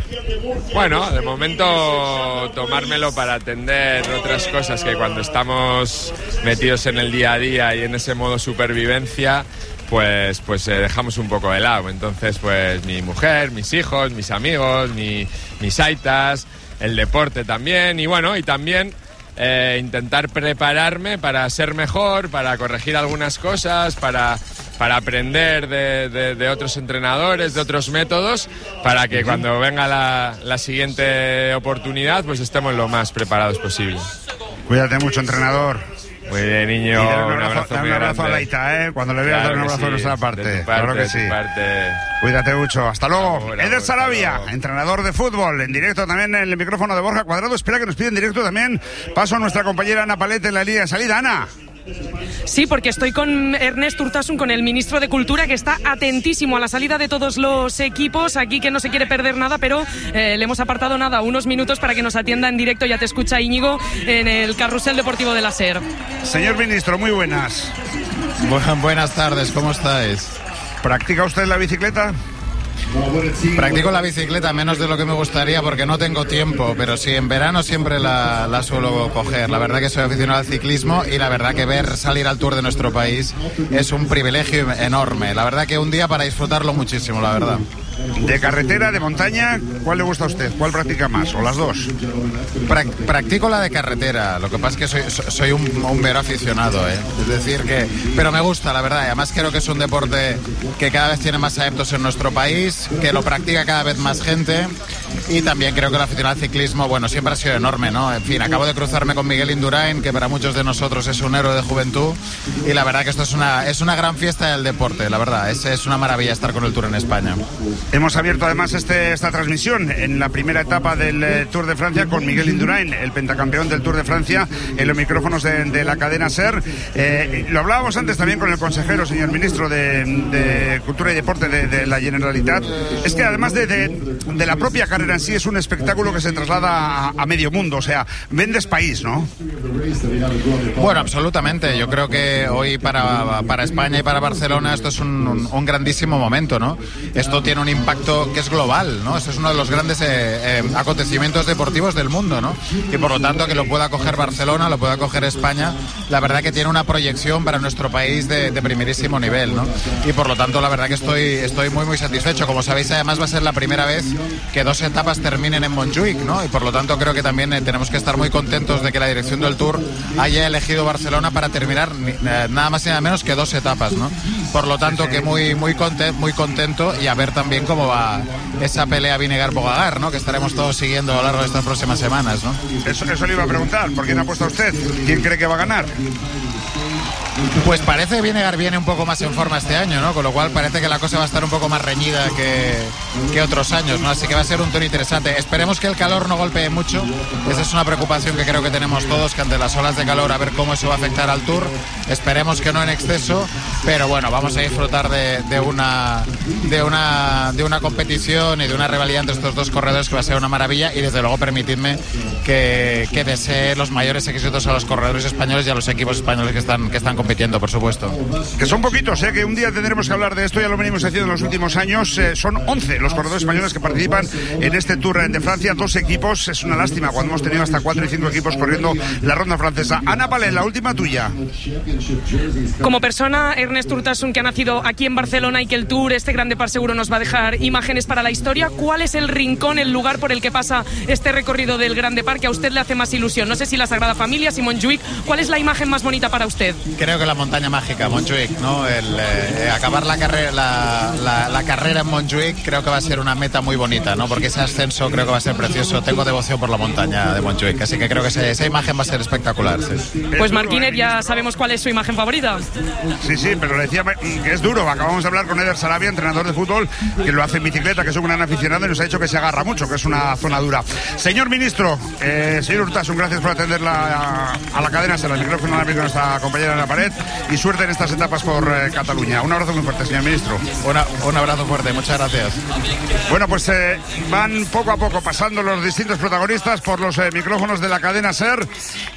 Bueno, de momento tomármelo para atender otras cosas que cuando estamos metidos en el día a día y en ese modo supervivencia, pues, pues eh, dejamos un poco de lado. Entonces, pues mi mujer, mis hijos, mis amigos, mi, mis aitas, el deporte también. Y bueno, y también eh, intentar prepararme para ser mejor, para corregir algunas cosas, para, para aprender de, de, de otros entrenadores, de otros métodos, para que cuando venga la, la siguiente oportunidad, pues estemos lo más preparados posible. Cuídate mucho, entrenador. Muy bien, niño. Y dale un un abrazo, abrazo, dale muy un abrazo grande. a Laita, ¿eh? Cuando le veas, Claro dale un que abrazo sí, de nuestra parte. de tu Claro parte, que de sí. tu parte. Cuídate mucho. Hasta luego. Ahora, Eder hasta Sarabia, luego. entrenador de fútbol, en directo también en el micrófono de Borja Cuadrado. Espera que nos pide en directo también. Paso a nuestra compañera Ana Palete en la línea de salida. Ana. Sí, porque estoy con Ernest Urtasun, con el ministro de Cultura, que está atentísimo a la salida de todos los equipos, aquí que no se quiere perder nada, pero eh, le hemos apartado nada, unos minutos para que nos atienda en directo. Ya te escucha Íñigo en el carrusel deportivo de la SER. Señor ministro, muy buenas. Bu- buenas tardes, ¿cómo estáis? ¿Practica usted la bicicleta? Practico la bicicleta menos de lo que me gustaría porque no tengo tiempo, pero sí, en verano siempre la, la suelo coger. La verdad que soy aficionado al ciclismo y la verdad que ver salir al Tour de nuestro país es un privilegio enorme. La verdad que un día para disfrutarlo muchísimo, la verdad. ¿De carretera, de montaña? ¿Cuál le gusta a usted? ¿Cuál practica más? ¿O las dos? Prac- practico la de carretera, lo que pasa es que soy, so- soy un, un mero aficionado, ¿eh? Es decir que... Pero me gusta, la verdad, y además creo que es un deporte que cada vez tiene más adeptos en nuestro país, que lo practica cada vez más gente, y también creo que la afición al ciclismo, bueno, siempre ha sido enorme, ¿no? En fin, acabo de cruzarme con Miguel Indurain, que para muchos de nosotros es un héroe de juventud, y la verdad que esto es una, es una gran fiesta del deporte, la verdad, es, es una maravilla estar con el Tour en España. Hemos abierto además este, esta transmisión en la primera etapa del eh, Tour de Francia con Miguel Indurain, el pentacampeón del Tour de Francia, en los micrófonos de, de la cadena SER. Eh, lo hablábamos antes también con el consejero, señor ministro de, de Cultura y Deporte de, de la Generalitat. Es que además de, de, de la propia carrera en sí, es un espectáculo que se traslada a, a medio mundo, o sea, vendes país, ¿no? Bueno, absolutamente. Yo creo que hoy para, para España y para Barcelona esto es un, un, un grandísimo momento, ¿no? Esto tiene un impacto que es global, ¿no? Esto es uno de los grandes eh, eh, acontecimientos deportivos del mundo, ¿no? Y por lo tanto que lo pueda coger Barcelona, lo pueda coger España, la verdad que tiene una proyección para nuestro país de, de primerísimo nivel, ¿no? Y por lo tanto la verdad que estoy, estoy muy muy satisfecho. Como sabéis, además va a ser la primera vez que dos etapas terminen en Montjuic, ¿no? Y por lo tanto creo que también eh, tenemos que estar muy contentos de que la dirección del Tour haya elegido Barcelona para terminar eh, nada más y nada menos que dos etapas, ¿no? Por lo tanto que muy muy contento, muy contento y a ver también cómo va esa pelea Vinegar-Pogagar, ¿no? Que estaremos todos siguiendo a lo largo de estas próximas semanas, ¿no? Eso, eso le iba a preguntar. ¿Por quién apuesta usted? ¿Quién cree que va a ganar? Pues parece que Vinegar viene un poco más en forma este año, ¿no? Con lo cual parece que la cosa va a estar un poco más reñida que, que otros años, ¿no? Así que va a ser un Tour interesante. Esperemos que el calor no golpee mucho. Esa es una preocupación que creo que tenemos todos, que ante las olas de calor a ver cómo eso va a afectar al Tour. Esperemos que no en exceso, pero bueno, vamos a disfrutar de, de una de una de una competición y de una rivalidad entre estos dos corredores que va a ser una maravilla, y desde luego permitidme que, que desee los mayores éxitos a los corredores españoles y a los equipos españoles que están que están compitiendo, por supuesto. Que son poquitos, ¿eh? Que un día tendremos que hablar de esto, ya lo venimos haciendo en los últimos años. Eh, son once los corredores españoles que participan en este Tour de Francia, dos equipos. Es una lástima cuando hemos tenido hasta cuatro y cinco equipos corriendo la ronda francesa. Ana Palén, la última tuya. Como persona, Ernest Urtasun, que ha nacido aquí en Barcelona y que el Tour, este Gran Depart, seguro nos va a dejar imágenes para la historia, ¿cuál es el rincón, el lugar por el que pasa este recorrido del Gran Depart que a usted le hace más ilusión? No sé si la Sagrada Familia, si Montjuïc, ¿cuál es la imagen más bonita para usted? Creo que la montaña mágica, Montjuïc, ¿no? El, eh, acabar la, carre la, la, la carrera en Montjuïc creo que va a ser una meta muy bonita, ¿no? Porque ese ascenso creo que va a ser precioso. Tengo devoción por la montaña de Montjuïc, así que creo que ese, esa imagen va a ser espectacular. Sí. Pues Martínez, ya sabemos cuál es su imagen favorita. Sí, sí, pero le decía que es duro. Acabamos de hablar con Eder Sarabia, entrenador de fútbol, que lo hace en bicicleta, que es un gran aficionado y nos ha dicho que se agarra mucho, que es una zona dura. Señor ministro, eh, señor Urtasun, gracias por atender la, a, a la cadena, será el micrófono a nuestra compañera en la pared, y suerte en estas etapas por eh, Cataluña. Un abrazo muy fuerte, señor ministro. Una, un abrazo fuerte, muchas gracias. Bueno, pues eh, van poco a poco pasando los distintos protagonistas por los eh, micrófonos de la cadena SER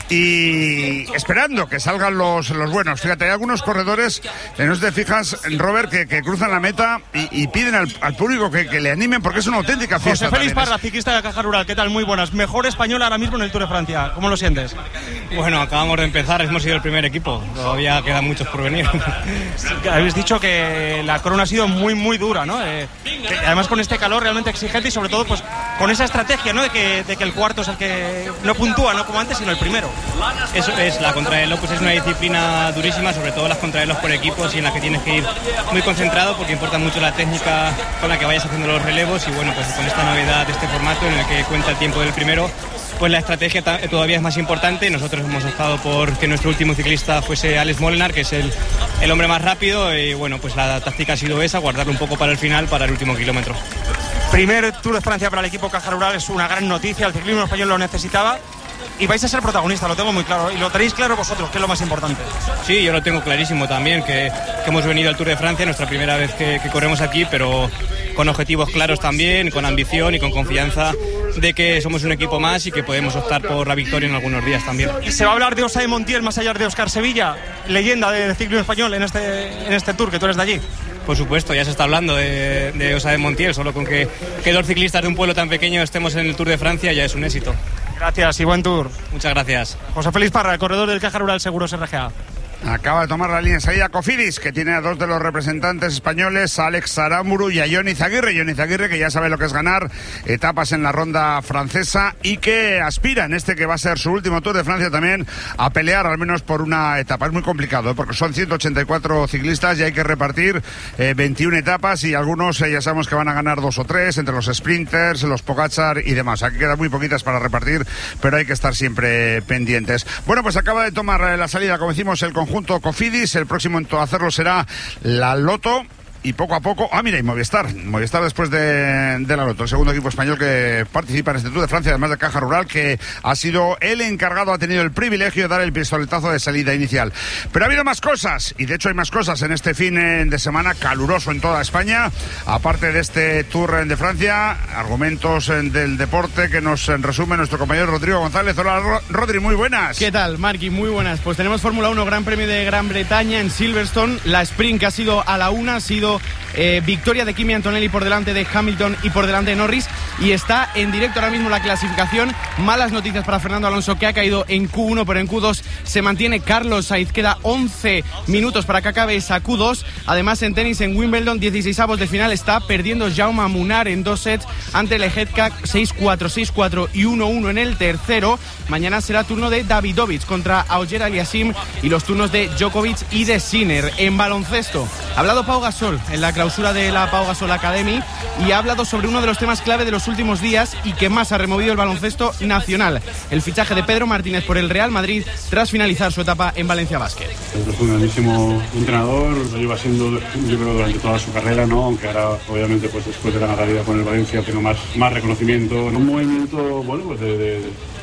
y esperando que salgan los, los buenos. Fíjate, hay algunos corredores, eh, no te fijas, Robert, que, que cruzan la meta y, y piden al, al público que, que le animen porque es una auténtica fiesta. José Félix Parra, ciclista de Caja Rural, ¿qué tal? Muy buenas. Mejor español ahora mismo en el Tour de Francia. ¿Cómo lo sientes? Bueno, acabamos de empezar, hemos sido el primer equipo. Todavía quedan muchos por venir. Habéis dicho que la corona ha sido muy, muy dura, ¿no? Eh, que, además con este calor realmente exigente y sobre todo pues con esa estrategia, ¿no? De que, de que el cuarto es el que no puntúa, no como antes, sino el primero. Eso es, la contrarreloj pues es una disciplina durísima, sobre todo las contrarreloj por equipos y en las que tienes que ir muy concentrado porque importa mucho la técnica con la que vayas haciendo los relevos y bueno, pues con esta novedad de este formato en el que cuenta el tiempo del primero, pues la estrategia todavía es más importante. Nosotros hemos optado por que nuestro último ciclista fuese Alex Molenaar, que es el, el hombre más rápido y bueno, pues la táctica ha sido esa, guardarlo un poco para el final, para el último kilómetro. Primer Tour de Francia para el equipo Caja Rural, es una gran noticia, el ciclismo español lo necesitaba y vais a ser protagonistas, lo tengo muy claro y lo tenéis claro vosotros, que es lo más importante. Sí, yo lo tengo clarísimo también, que, que hemos venido al Tour de Francia, nuestra primera vez que, que corremos aquí, pero con objetivos claros también, con ambición y con confianza de que somos un equipo más y que podemos optar por la victoria en algunos días también. ¿Y se va a hablar de Osae Montiel más allá de Óscar Sevilla, leyenda del ciclismo español en este, en este Tour, que tú eres de allí? Por supuesto, ya se está hablando de, de Osae Montiel, solo con que, que dos ciclistas de un pueblo tan pequeño estemos en el Tour de Francia ya es un éxito. Gracias y buen Tour. Muchas gracias. José Félix Parra, el corredor del Caja Rural Seguros R G A. Acaba de tomar la línea enseguida Cofidis, que tiene a dos de los representantes españoles, a Alex Aramburu y a Jon Izaguirre. Jon Izaguirre, que ya sabe lo que es ganar etapas en la ronda francesa y que aspira en este que va a ser su último Tour de Francia también a pelear al menos por una etapa. Es muy complicado, ¿eh? Porque son ciento ochenta y cuatro ciclistas y hay que repartir eh, veintiuna etapas y algunos eh, ya sabemos que van a ganar dos o tres entre los sprinters, los Pogačar y demás. Aquí quedan muy poquitas para repartir, pero hay que estar siempre pendientes. Bueno, pues acaba de tomar eh, la salida, como decimos, el conjunto junto Cofidis, el próximo en hacerlo será la Loto. Y poco a poco, ah mira, y Movistar, Movistar después de, de la Loto, el segundo equipo español que participa en este Tour de Francia, además de Caja Rural, que ha sido el encargado, ha tenido el privilegio de dar el pistoletazo de salida inicial. Pero ha habido más cosas, y de hecho hay más cosas en este fin de semana caluroso en toda España, aparte de este Tour de Francia, argumentos del deporte que nos resume nuestro compañero Rodrigo González. Hola Rodri, muy buenas. ¿Qué tal, Marqui? Muy buenas. Pues tenemos Fórmula uno, Gran Premio de Gran Bretaña en Silverstone, la sprint que ha sido a la una, ha sido Eh, victoria de Kimi Antonelli por delante de Hamilton y por delante de Norris, y está en directo ahora mismo la clasificación. Malas noticias para Fernando Alonso, que ha caído en Q uno, pero en Q dos se mantiene Carlos Sainz. Queda once minutos para que acabe esa Q dos. Además, en tenis, en Wimbledon, dieciseisavos de final, está perdiendo Jaume Munar en dos sets ante Lehecka, seis cuatro, seis cuatro y uno uno en el tercero. Mañana será turno de Davidovich contra Auger Aliassime y los turnos de Djokovic y de Sinner. En baloncesto, ha hablado Pau Gasol en la clausura de la Pau Gasol Academy y ha hablado sobre uno de los temas clave de los últimos días y que más ha removido el baloncesto nacional: el fichaje de Pedro Martínez por el Real Madrid tras finalizar su etapa en Valencia Basket. Es un grandísimo entrenador, lo lleva siendo, yo creo, durante toda su carrera, ¿no? Aunque ahora, obviamente, pues después de ganar la vida con el Valencia, tengo más, más reconocimiento. Un movimiento, bueno, pues de, de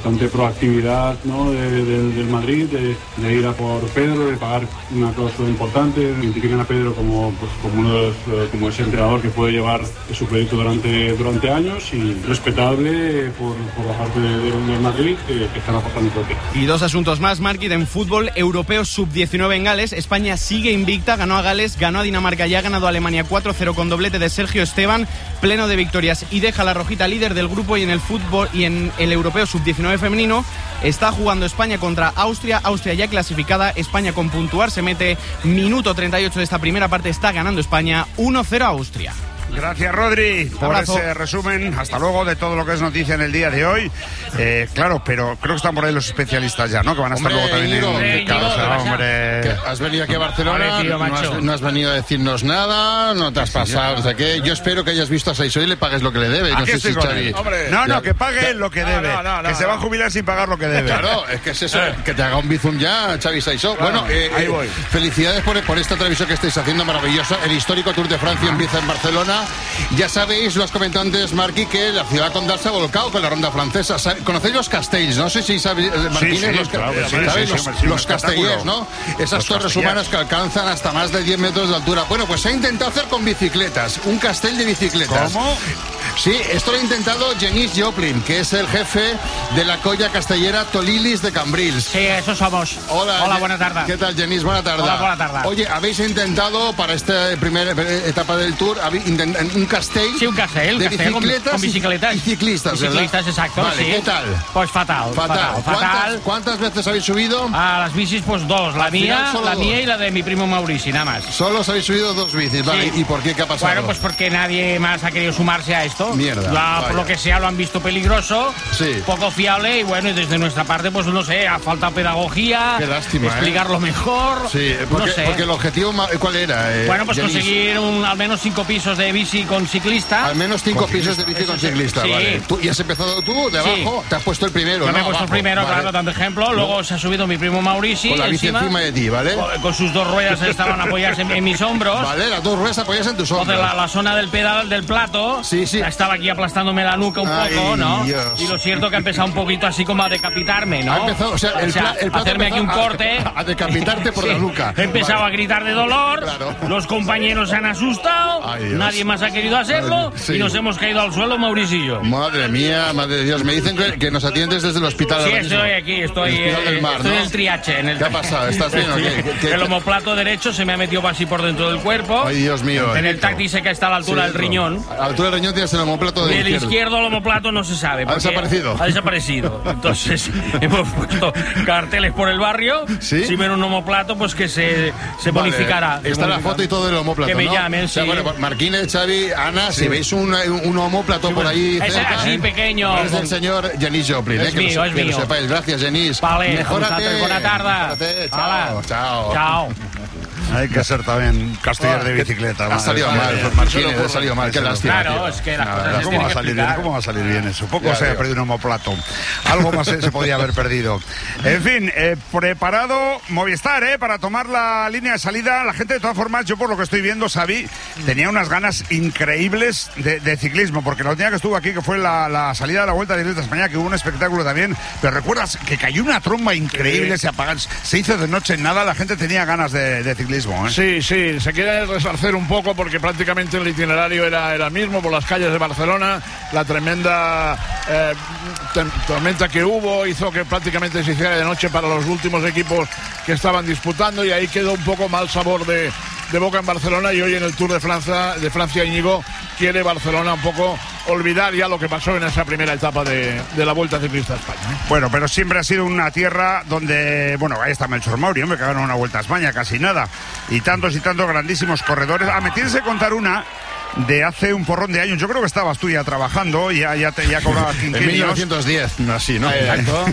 bastante proactividad, ¿no? de, de, del Madrid, de, de ir a por Pedro, de pagar una cláusula importante, identifican a Pedro como, pues, como uno de los, como ese entrenador que puede llevar su proyecto durante, durante años, y respetable por, por la parte de, del Madrid, que, que están apostando por ti. Y dos asuntos más, Marquit, en fútbol europeo sub diecinueve en Gales. España sigue invicta, ganó a Gales, ganó a Dinamarca y ha ganado a Alemania cuatro cero con doblete de Sergio Esteban, pleno de victorias, y deja la rojita líder del grupo. Y en el fútbol y en el europeo sub diecinueve femenino está jugando España contra Austria, Austria ya clasificada, España con puntuar, se mete minuto treinta y ocho de esta primera parte, está ganando España uno cero a Austria. Gracias, Rodri, por Abrazo. ese resumen. Hasta luego de todo lo que es noticia en el día de hoy. Eh, claro, pero creo que están por ahí los especialistas ya, ¿no? Que van a estar Hombre, luego también Íñigo, en Íñigo, claro, o sea, ¿qué hombre. Que has venido aquí a Barcelona, Vale, tío, no, macho. has, no has venido a decirnos nada, no te has pasado. O sea, que yo espero que hayas visto a Saiso y le pagues lo que le debe. No Aquí sé estoy si con Xavi- él. No, no, que pague Ya- lo que No, debe. no, no, no, que se va a no. jubilar sin pagar lo que debe. Claro, es que es eso, que te haga un bizum ya, Xavi Saiso. Claro, Bueno, eh, ahí eh, voy. felicidades por, por esta televisión que estáis haciendo maravillosa. El histórico Tour de Francia empieza en Barcelona. Ya sabéis, lo has comentado antes, Marqui, que la ciudad condal se ha volcado con la ronda francesa. Sa- ¿Conocéis los castells? No sé si sabéis, eh, Martínez, sí, los, ca- claro, sí, ¿sabéis? sí, los, sí, hombre, sí, los un castellers, espectáculo. ¿no? Esas Los torres castellers. humanas que alcanzan hasta más de diez metros de altura. Bueno, pues se ha intentado hacer con bicicletas, un castell de bicicletas. ¿Cómo? Sí, esto lo ha intentado Genís Joplin, que es el jefe de la colla castellera Tolilis de Cambrils. Sí, eso somos. Hola, Hola, Ge- buena tarde. ¿Qué tal, Genís? Buena tarde. Hola, buena tarde. Oye, habéis intentado para esta primera eh, etapa del tour habéis intent- un castell. Sí, un castell, un de castell con- bicicletas, con bicicletas. y ciclistas, Y ¿verdad? ciclistas, exacto, Vale, sí. ¿qué tal? Pues fatal, Fatal. fatal, ¿Cuántas, fatal. ¿Cuántas veces habéis subido? A las bicis, pues dos. La Al final mía, solo la dos. mía y la de mi primo Maurici, nada más. Solo os habéis subido dos bicis, vale. Sí. ¿Y por qué? ¿Qué ha pasado? Bueno, pues porque nadie más ha querido sumarse a esto. Mierda, Ya, vaya. por lo que sea, lo han visto peligroso, Sí. poco fiable, y bueno, y desde nuestra parte, pues no sé, ha faltado pedagogía, Qué lástima, ¿eh? explicarlo mejor. Sí, porque, no sé. porque el objetivo, ma- ¿cuál era? eh, Bueno, pues Genís? conseguir un- al menos cinco pisos de bici con ciclista. Al menos cinco Con pisos ciclista. de bici con Eso sí. ciclista, Sí. vale. ¿Tú, ¿Y has empezado tú de Sí. abajo? Te has puesto el primero, Yo ¿no? me he puesto el Abajo, primero, vale. claro, dando ejemplo. Luego se ha subido mi primo Maurici. Con la bici encima de ti, ¿vale? Con, con sus dos ruedas estaban apoyadas en, en mis hombros. Vale, las dos ruedas apoyadas en tus hombros. Entonces la, la zona del pedal del plato Sí, sí. estaba aquí aplastándome la nuca un Ay, poco, ¿no? Dios. Y lo cierto que ha empezado un poquito así como a decapitarme, ¿no? Ha empezado, o sea, el, pla- el plato hacerme aquí un empezó a- corte. A, a decapitarte por Sí. la nuca. He empezado Vale. a gritar de dolor, Claro. los compañeros se han asustado, Ay, Dios. nadie más ha querido hacerlo, Sí. y nos hemos caído al suelo, Mauricio y yo. Madre mía, madre de Dios. Me dicen que, que nos atiendes desde el hospital. Sí, ahora mismo. estoy aquí, estoy, El Hospital del eh, Mar, estoy ¿no? en el triache. En el ¿Qué ha pasado? ¿Estás bien o qué? ¿Qué- qué- El homoplato derecho se me ha metido así por dentro del cuerpo. Ay, Dios mío. En el táctice que está a la altura Sí, del riñón. A la altura del riñón tienes el homoplato de Y el izquierdo. izquierdo, el homoplato, no se sabe. ¿Ha porque desaparecido? Ha desaparecido. Entonces, hemos puesto carteles por el barrio. ¿Sí? Si ven un homoplato, pues que se, se Vale, bonificará. Está Se la bonificará. foto y todo del homóplato, Que me ¿no? llamen, O sea, sí. bueno, Marquínez, Xavi, Ana, Sí. si veis un, un homóplato por ahí Ese cerca, así, ¿eh? pequeño. Es del señor Genís Joplin, Es ¿eh? Que lo mío, se- es que lo mío. sepáis. Gracias, Genís. Vale, Mejórate. buena tarde. Mejórate. Chao, Hala. chao. Chao. Hay que ser también castellar Ah, de que- bicicleta. ha madre salido mía. mal, Madre Martínez, mía. ha salido mal, qué lástima. Claro, tío. es que las La cosas verdad. se ¿Cómo tienen va a que salir bien? explicar. ¿Cómo va a salir bien eso? Poco Ya se ha veo. perdido un homoplato. Algo más se, se podía haber perdido. En fin, eh, preparado Movistar, ¿eh? Para tomar la línea de salida. La gente, de todas formas, yo por lo que estoy viendo, Xavi, tenía unas ganas increíbles de, de ciclismo, porque la última que estuvo aquí, que fue la, la salida de la Vuelta de España, que hubo un espectáculo también. Pero recuerdas que cayó una tromba increíble, se apagó, se hizo de noche en nada, la gente tenía ganas de, de ciclismo, ¿eh? Sí, sí, se quiere resarcer un poco porque prácticamente el itinerario era, era el mismo por las calles de Barcelona. La tremenda eh, tem- tormenta que hubo hizo que prácticamente se hiciera de noche para los últimos equipos que estaban disputando y ahí quedó un poco mal sabor de, de boca en Barcelona y hoy en el Tour de Francia, de Francia Íñigo quiere Barcelona un poco olvidar ya lo que pasó en esa primera etapa de, de la Vuelta Ciclista a España, ¿eh? Bueno, pero siempre ha sido una tierra donde, bueno, ahí está Melchor Mauri, hombre, que ganó una Vuelta a España, casi nada. Y tantos y tantos grandísimos corredores. Ah, me tienes que contar una de hace un porrón de años. Yo creo que estabas tú ya trabajando, ya, ya, te, ya cobrabas En quinquenios. mil novecientos diez, así, ¿no? Exacto.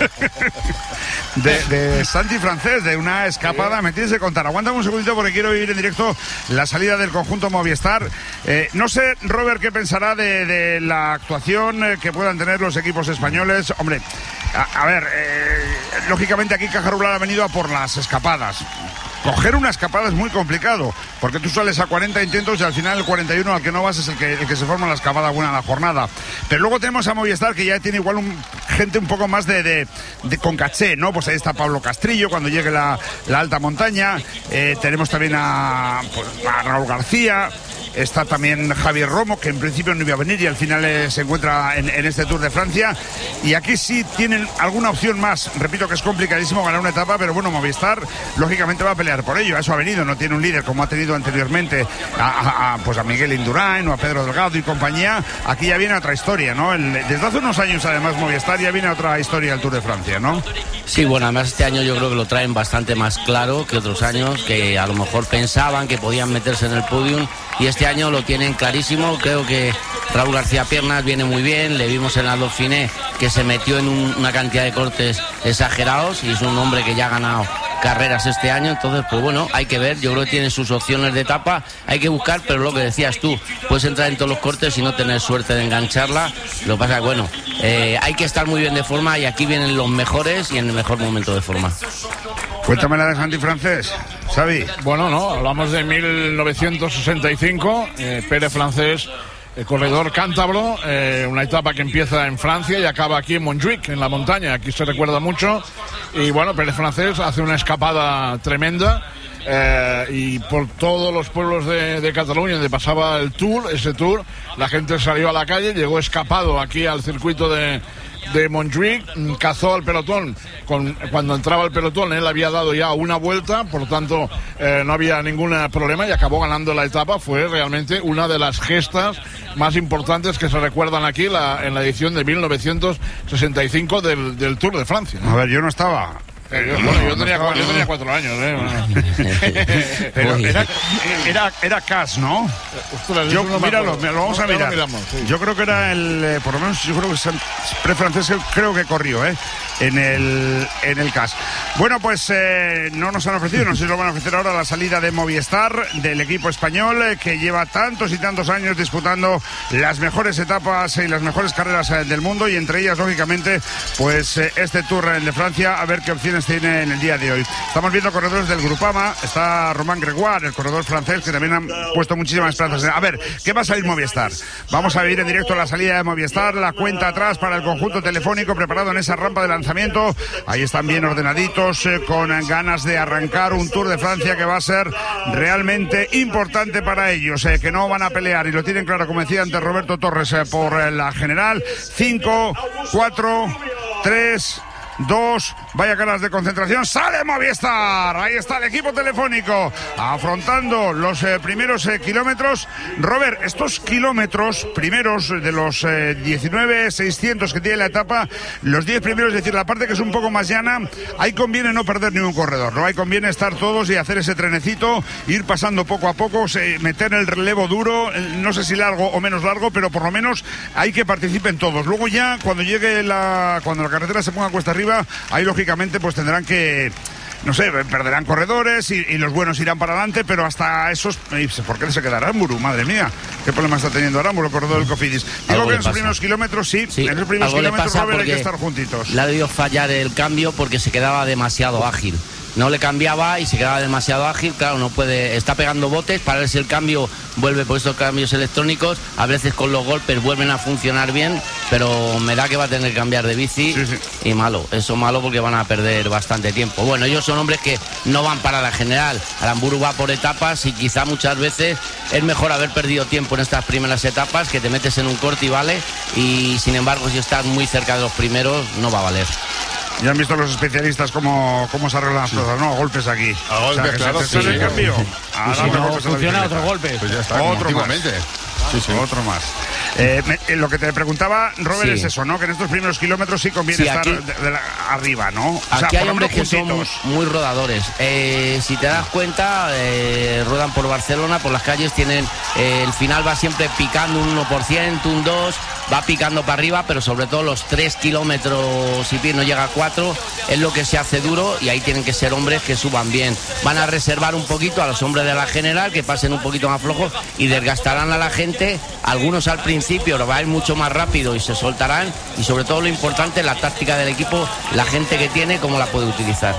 De, de Santi Francés, de una escapada. Me tienes que contar. Aguántame un segundito porque quiero vivir en directo la salida del conjunto Movistar. Eh, no sé, Robert, qué pensará de, de la actuación eh, que puedan tener los equipos españoles. Hombre, a, a ver, eh, lógicamente aquí Caja Rural ha venido a por las escapadas. coger una escapada es muy complicado, porque tú sales a cuarenta intentos y al final el cuarenta y uno al que no vas es el que, el que se forma la escapada buena en la jornada. Pero luego tenemos a Movistar, que ya tiene igual un, gente un poco más de, de, de con caché, ¿no? Pues ahí está Pablo Castrillo cuando llegue la, la alta montaña, eh, tenemos también a, pues, a Raúl García. Está también Javier Romo, que en principio no iba a venir y al final eh, se encuentra en, en este Tour de Francia. Y aquí sí tienen alguna opción más. Repito que es complicadísimo ganar una etapa, pero bueno, Movistar lógicamente va a pelear por ello. A eso ha venido, no tiene un líder como ha tenido anteriormente a, a, a, pues a Miguel Indurain o a Pedro Delgado y compañía. Aquí ya viene otra historia, ¿no? El, desde hace unos años además Movistar ya viene otra historia del Tour de Francia, ¿no? Sí, bueno, además este año yo creo que lo traen bastante más claro que otros años, que a lo mejor pensaban que podían meterse en el podium, y este año lo tienen clarísimo. Creo que Raúl García Piernas viene muy bien, le vimos en la Dauphiné que se metió en un, una cantidad de cortes exagerados y es un hombre que ya ha ganado carreras este año, entonces pues bueno, hay que ver, yo creo que tiene sus opciones de etapa, hay que buscar, pero lo que decías tú, puedes entrar en todos los cortes y no tener suerte de engancharla. Lo que pasa es que bueno, eh, hay que estar muy bien de forma y aquí vienen los mejores y en el mejor momento de forma. Cuéntame la de Santi Francés, Xavi. Bueno, no, hablamos de mil novecientos sesenta y cinco, eh, Pérez Francés, el corredor cántabro, eh, una etapa que empieza en Francia y acaba aquí en Montjuic, en la montaña, aquí se recuerda mucho, y bueno, Pérez Francés hace una escapada tremenda, eh, y por todos los pueblos de, de Cataluña donde pasaba el Tour, ese Tour, la gente salió a la calle, llegó escapado aquí al circuito de de Montjuic, cazó al pelotón. Con, cuando entraba el pelotón él había dado ya una vuelta, por lo tanto eh, no había ningún problema y acabó ganando la etapa. Fue realmente una de las gestas más importantes que se recuerdan aquí la, en la edición de mil novecientos sesenta y cinco del, del Tour de Francia. A ver, yo no estaba. Eh, yo, bueno, yo, tenía, yo tenía cuatro años, ¿eh? Pero era, era, era Cas, ¿no? Ostras, yo, no míralo, me lo vamos a mirar. Miramos, sí. Yo creo que era el, eh, por lo menos yo creo que es el pre-francés, creo que corrió, ¿eh? En el, en el Cas. Bueno, pues eh, no nos han ofrecido, no sé si lo van a ofrecer ahora la salida de Movistar, del equipo español, eh, que lleva tantos y tantos años disputando las mejores etapas y las mejores carreras eh, del mundo, y entre ellas, lógicamente, pues eh, este Tour de Francia, a ver qué opciones tiene en el día de hoy. Estamos viendo corredores del Grupama, está Román Gregoire, el corredor francés, que también han puesto muchísimas esperanzas. A ver, ¿qué va a salir Movistar? Vamos a ver en directo la salida de Movistar, la cuenta atrás para el conjunto telefónico preparado en esa rampa de lanzamiento. Ahí están bien ordenaditos, eh, con ganas de arrancar un Tour de Francia que va a ser realmente importante para ellos, eh, que no van a pelear, y lo tienen claro, como decía antes Roberto Torres, eh, por eh, la general. Cinco, cuatro, tres, dos, vaya caras de concentración, sale Movistar, ahí está el equipo telefónico afrontando los eh, primeros eh, kilómetros. Robert, estos kilómetros primeros de los eh, diecinueve seiscientos que tiene la etapa, los diez primeros, es decir, la parte que es un poco más llana, ahí conviene no perder ningún corredor, ¿no? Ahí conviene estar todos y hacer ese trenecito, ir pasando poco a poco, se, meter el relevo duro, no sé si largo o menos largo, pero por lo menos hay que participen todos. Luego ya, cuando llegue la, cuando la carretera se ponga cuesta arriba, ahí lógicamente pues tendrán que, no sé, perderán corredores y, y los buenos irán para adelante, pero hasta esos... ¿Por qué se quedará Aramburu? Madre mía, qué problema está teniendo Aramburu, el corredor del Cofidis. Digo que en los primeros kilómetros, sí, sí, en los primeros kilómetros, Robert, hay que estar juntitos. Le ha debido fallar el cambio porque se quedaba demasiado ágil. No le cambiaba y se quedaba demasiado ágil, claro, no puede, está pegando botes para ver si el cambio vuelve por estos cambios electrónicos, a veces con los golpes vuelven a funcionar bien, pero me da que va a tener que cambiar de bici, sí, sí. Y malo, eso malo porque van a perder bastante tiempo. Bueno, ellos son hombres que no van para la general, Aramburu va por etapas y quizá muchas veces es mejor haber perdido tiempo en estas primeras etapas, que te metes en un corte y vale, y sin embargo si estás muy cerca de los primeros no va a valer. Ya han visto los especialistas cómo, cómo se arreglan las cosas, ¿no? A golpes aquí. A golpes, o sea, claro. Se sí, el cambio. Y si no funciona, otro golpe. Pues ya está, otro más. Sí, sí. Otro más. Eh, me, eh, lo que te preguntaba, Robert, sí. es eso, ¿no? Que en estos primeros kilómetros sí conviene sí, aquí, estar de, de la, arriba, ¿no? O aquí sea, hay hombres que son muy rodadores. Eh, si te das cuenta, eh, rodan por Barcelona, por las calles, tienen eh, el final va siempre picando un uno por ciento, un dos por ciento. va picando para arriba, pero sobre todo los tres kilómetros y pies, no llega a cuatro, es lo que se hace duro y ahí tienen que ser hombres que suban bien. Van a reservar un poquito a los hombres de la general, que pasen un poquito más flojos y desgastarán a la gente, algunos al principio lo va a ir mucho más rápido y se soltarán, y sobre todo lo importante, la táctica del equipo, la gente que tiene, cómo la puede utilizar.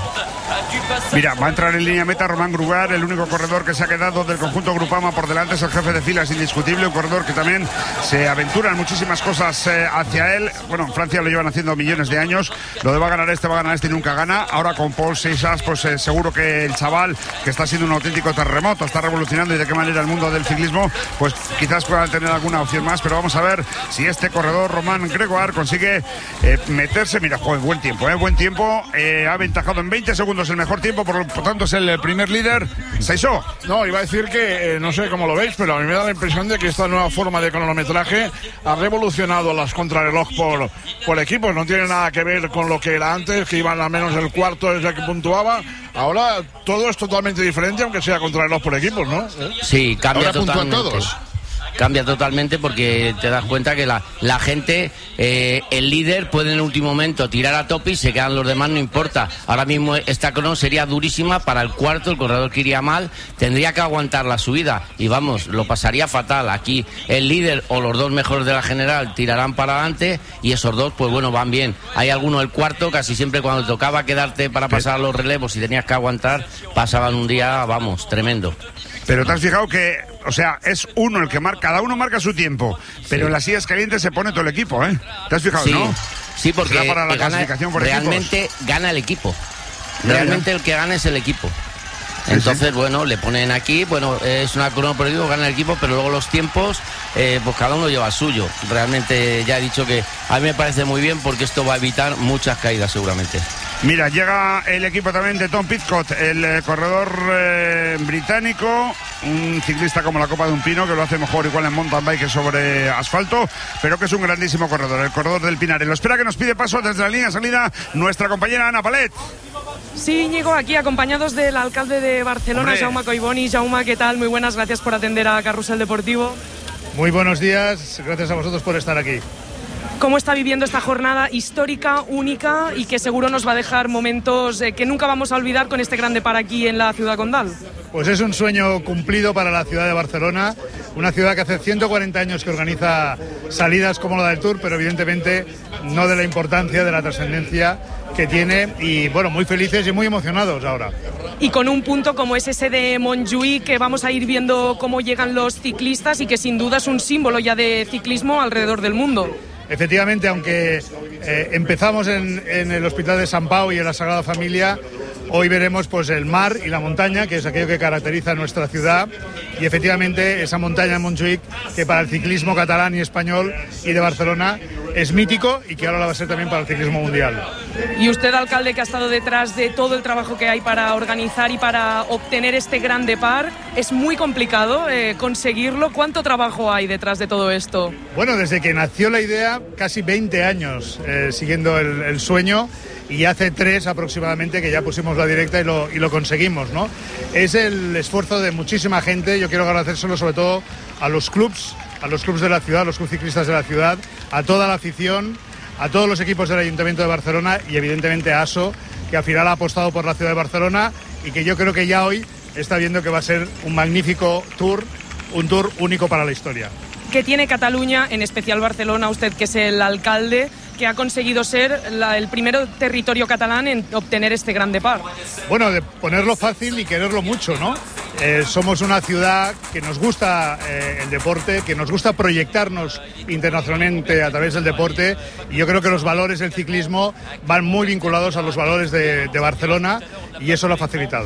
Mira, va a entrar en línea meta Román Grugar, el único corredor que se ha quedado del conjunto Grupama por delante, es el jefe de filas indiscutible, un corredor que también se aventura en muchísimas cosas eh, hacia él. Bueno, en Francia lo llevan haciendo millones de años, lo de va a ganar este, va a ganar este y nunca gana. Ahora con Paul Seixas, pues eh, seguro que el chaval, que está siendo un auténtico terremoto, está revolucionando y de qué manera el mundo del ciclismo, pues quizás puedan tener alguna opción más, pero vamos a ver si este corredor Román Gregoire consigue eh, meterse. Mira, joder, buen tiempo, eh, buen tiempo, eh, ha aventajado en veinte segundos el mejor tiempo, por lo tanto es el primer líder. Seixó. No, iba a decir que, eh, no sé cómo lo veis, pero a mí me da la impresión de que esta nueva forma de cronometraje ha revolucionado las contrarreloj por, por equipos. No tiene nada que ver con lo que era antes, que iban al menos el cuarto desde que puntuaba. Ahora todo es totalmente diferente, aunque sea contrarreloj por equipos, ¿no? Sí, cambia Ahora totalmente. puntúan todos. Cambia totalmente porque te das cuenta que la, la gente, eh, el líder puede en el último momento tirar a tope y se quedan los demás, no importa. Ahora mismo esta crono sería durísima para el cuarto, el corredor que iría mal, tendría que aguantar la subida y vamos, lo pasaría fatal. Aquí el líder o los dos mejores de la general tirarán para adelante y esos dos, pues bueno, van bien. Hay alguno el cuarto, casi siempre cuando tocaba quedarte para pasar los relevos y tenías que aguantar, pasaban un día, vamos, tremendo. Pero te has fijado que, o sea, es uno el que marca, cada uno marca su tiempo, pero Sí. en las sillas calientes se pone todo el equipo, ¿eh? ¿Te has fijado, Sí, no? sí, porque Será para la gana- clasificación por realmente equipos. gana el equipo. Ya, Realmente ya. el que gana es el equipo. Entonces, bueno, le ponen aquí, bueno, es una crono por equipo, gana el equipo, pero luego los tiempos, eh, pues cada uno lleva el suyo. Realmente ya he dicho que a mí me parece muy bien porque esto va a evitar muchas caídas seguramente. Mira, llega el equipo también de Tom Pidcock, el eh, corredor eh, británico, un ciclista como la copa de un pino, que lo hace mejor igual en mountain bike que sobre asfalto, pero que es un grandísimo corredor, el corredor del Pinarello. Espera que nos pide paso desde la línea de salida nuestra compañera Ana Palet. Sí, Íñigo, aquí acompañados del alcalde de Barcelona, Hombre. Jaume Collboni. Jaume, ¿qué tal? Muy buenas, gracias por atender a Carrusel Deportivo. Muy buenos días, gracias a vosotros por estar aquí. ¿Cómo está viviendo esta jornada histórica, única y que seguro nos va a dejar momentos eh, que nunca vamos a olvidar con este grande par aquí en la ciudad condal? Pues es un sueño cumplido para la ciudad de Barcelona, una ciudad que hace ciento cuarenta años que organiza salidas como la del Tour, pero evidentemente no de la importancia, de la trascendencia que tiene, y bueno, muy felices y muy emocionados ahora. Y con un punto como es ese de Montjuïc, que vamos a ir viendo cómo llegan los ciclistas y que sin duda es un símbolo ya de ciclismo alrededor del mundo. Efectivamente, aunque eh, empezamos en, en el Hospital de Sant Pau y en la Sagrada Familia, hoy veremos pues el mar y la montaña, que es aquello que caracteriza nuestra ciudad, y efectivamente esa montaña de Montjuïc, que para el ciclismo catalán y español y de Barcelona es mítico y que ahora lo va a ser también para el ciclismo mundial. Y usted, alcalde, que ha estado detrás de todo el trabajo que hay para organizar y para obtener este grande par, es muy complicado eh, conseguirlo. ¿Cuánto trabajo hay detrás de todo esto? Bueno, desde que nació la idea, casi veinte años eh, siguiendo el, el sueño, y hace tres aproximadamente que ya pusimos la directa y lo, y lo conseguimos, ¿no? Es el esfuerzo de muchísima gente. Yo quiero agradecérselo sobre todo a los clubs, a los clubs de la ciudad, a los clubs ciclistas de la ciudad, a toda la afición, a todos los equipos del Ayuntamiento de Barcelona y evidentemente a ASO, que al final ha apostado por la ciudad de Barcelona y que yo creo que ya hoy está viendo que va a ser un magnífico tour, un tour único para la historia. ¿Qué tiene Cataluña, en especial Barcelona, usted que es el alcalde, que ha conseguido ser la, el primer territorio catalán en obtener este grande par? Bueno, de ponerlo fácil y quererlo mucho, ¿no? Eh, somos una ciudad que nos gusta eh, el deporte, que nos gusta proyectarnos internacionalmente a través del deporte, y yo creo que los valores del ciclismo van muy vinculados a los valores de, de Barcelona, y eso lo ha facilitado.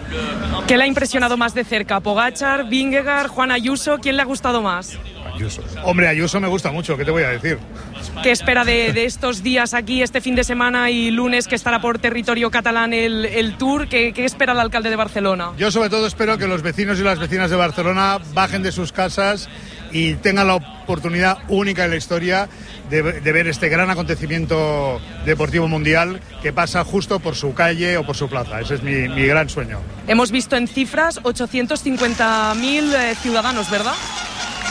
¿Qué le ha impresionado más de cerca? ¿Pogačar, Vingegaard, Juan Ayuso? ¿Quién le ha gustado más? Ayuso. Hombre, Ayuso me gusta mucho, ¿qué te voy a decir? ¿Qué espera de, de estos días aquí, este fin de semana y lunes que estará por territorio catalán el, el Tour? ¿Qué, ¿Qué espera el alcalde de Barcelona? Yo sobre todo espero que los vecinos y las vecinas de Barcelona bajen de sus casas y tengan la oportunidad única en la historia de, de ver este gran acontecimiento deportivo mundial que pasa justo por su calle o por su plaza. Ese es mi, mi gran sueño. Hemos visto en cifras ochocientos cincuenta mil eh, ciudadanos, ¿verdad?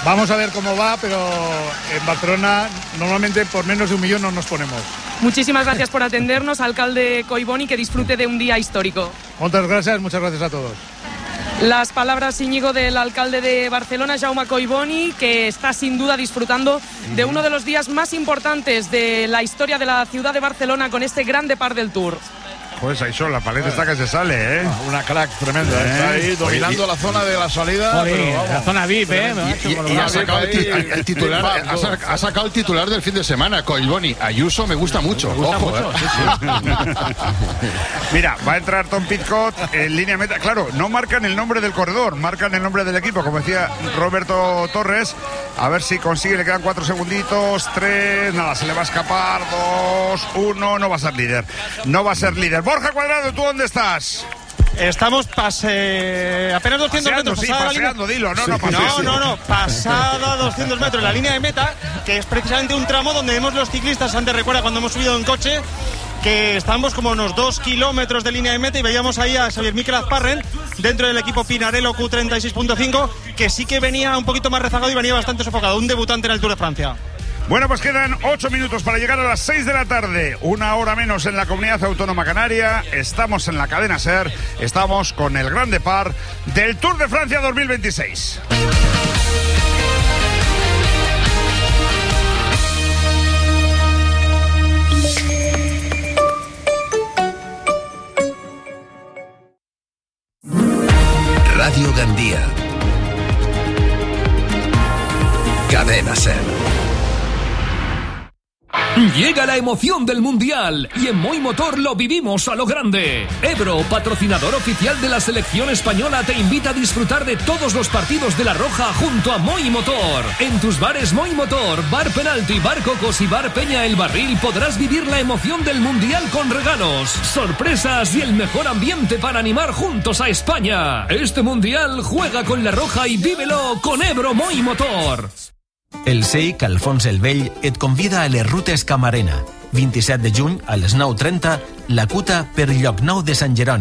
Vamos a ver cómo va, pero en Barcelona normalmente por menos de un millón no nos ponemos. Muchísimas gracias por atendernos, alcalde Collboni, que disfrute de un día histórico. Muchas gracias, muchas gracias a todos. Las palabras, Íñigo, del alcalde de Barcelona, Jaume Collboni, que está sin duda disfrutando de uno de los días más importantes de la historia de la ciudad de Barcelona con este gran depart del Tour. Pues ahí son, la paleta está que se sale, ¿eh? Una crack tremenda, ¿eh? Está ahí dominando la zona de la salida. Joder, pero vamos, la zona V I P, ¿eh? Y, y, y ha, sacado el, ti- el titular, ha, sac- ha sacado el titular del fin de semana, Collboni. Ayuso me gusta mucho. Me gusta Ojo, mucho, ¿eh? sí, sí. Mira, va a entrar Tom Pidcock en línea meta. Claro, no marcan el nombre del corredor, marcan el nombre del equipo, como decía Roberto Torres. A ver si consigue, le quedan cuatro segunditos, tres, nada, se le va a escapar, dos, uno, no va a ser líder. No va a ser líder. Borja Cuadrado, ¿tú dónde estás? Estamos pase... apenas doscientos Paseando, metros. sí, pasada la paseando, línea... dilo, no, no, no, paseando. no, no, pasada doscientos metros, la línea de meta, que es precisamente un tramo donde vemos los ciclistas, antes recuerda cuando hemos subido en coche, que estamos como unos dos kilómetros de línea de meta y veíamos ahí a Xavier Miquel Azparren dentro del equipo Pinarello Q treinta y seis punto cinco, que sí que venía un poquito más rezagado y venía bastante sofocado, un debutante en el Tour de Francia. Bueno, pues quedan ocho minutos para llegar a las seis de la tarde, una hora menos en la Comunidad Autónoma Canaria. Estamos en la cadena SER, estamos con el gran depart del Tour de Francia dos mil veintiséis. Radio Gandía. Cadena SER. Llega la emoción del Mundial y en Moi Motor lo vivimos a lo grande. Ebro, patrocinador oficial de la selección española, te invita a disfrutar de todos los partidos de La Roja junto a Moi Motor. En tus bares Moi Motor, Bar Penalti, Bar Cocos y Bar Peña El Barril podrás vivir la emoción del Mundial con regalos, sorpresas y el mejor ambiente para animar juntos a España. Este Mundial juega con La Roja y vívelo con Ebro Moi Motor. El S E I C Alfons el Vell et convida a les rutes Camarena. vint-i-set de juny a les nou trenta, la Cuta per Llocnou de Sant Jeroni.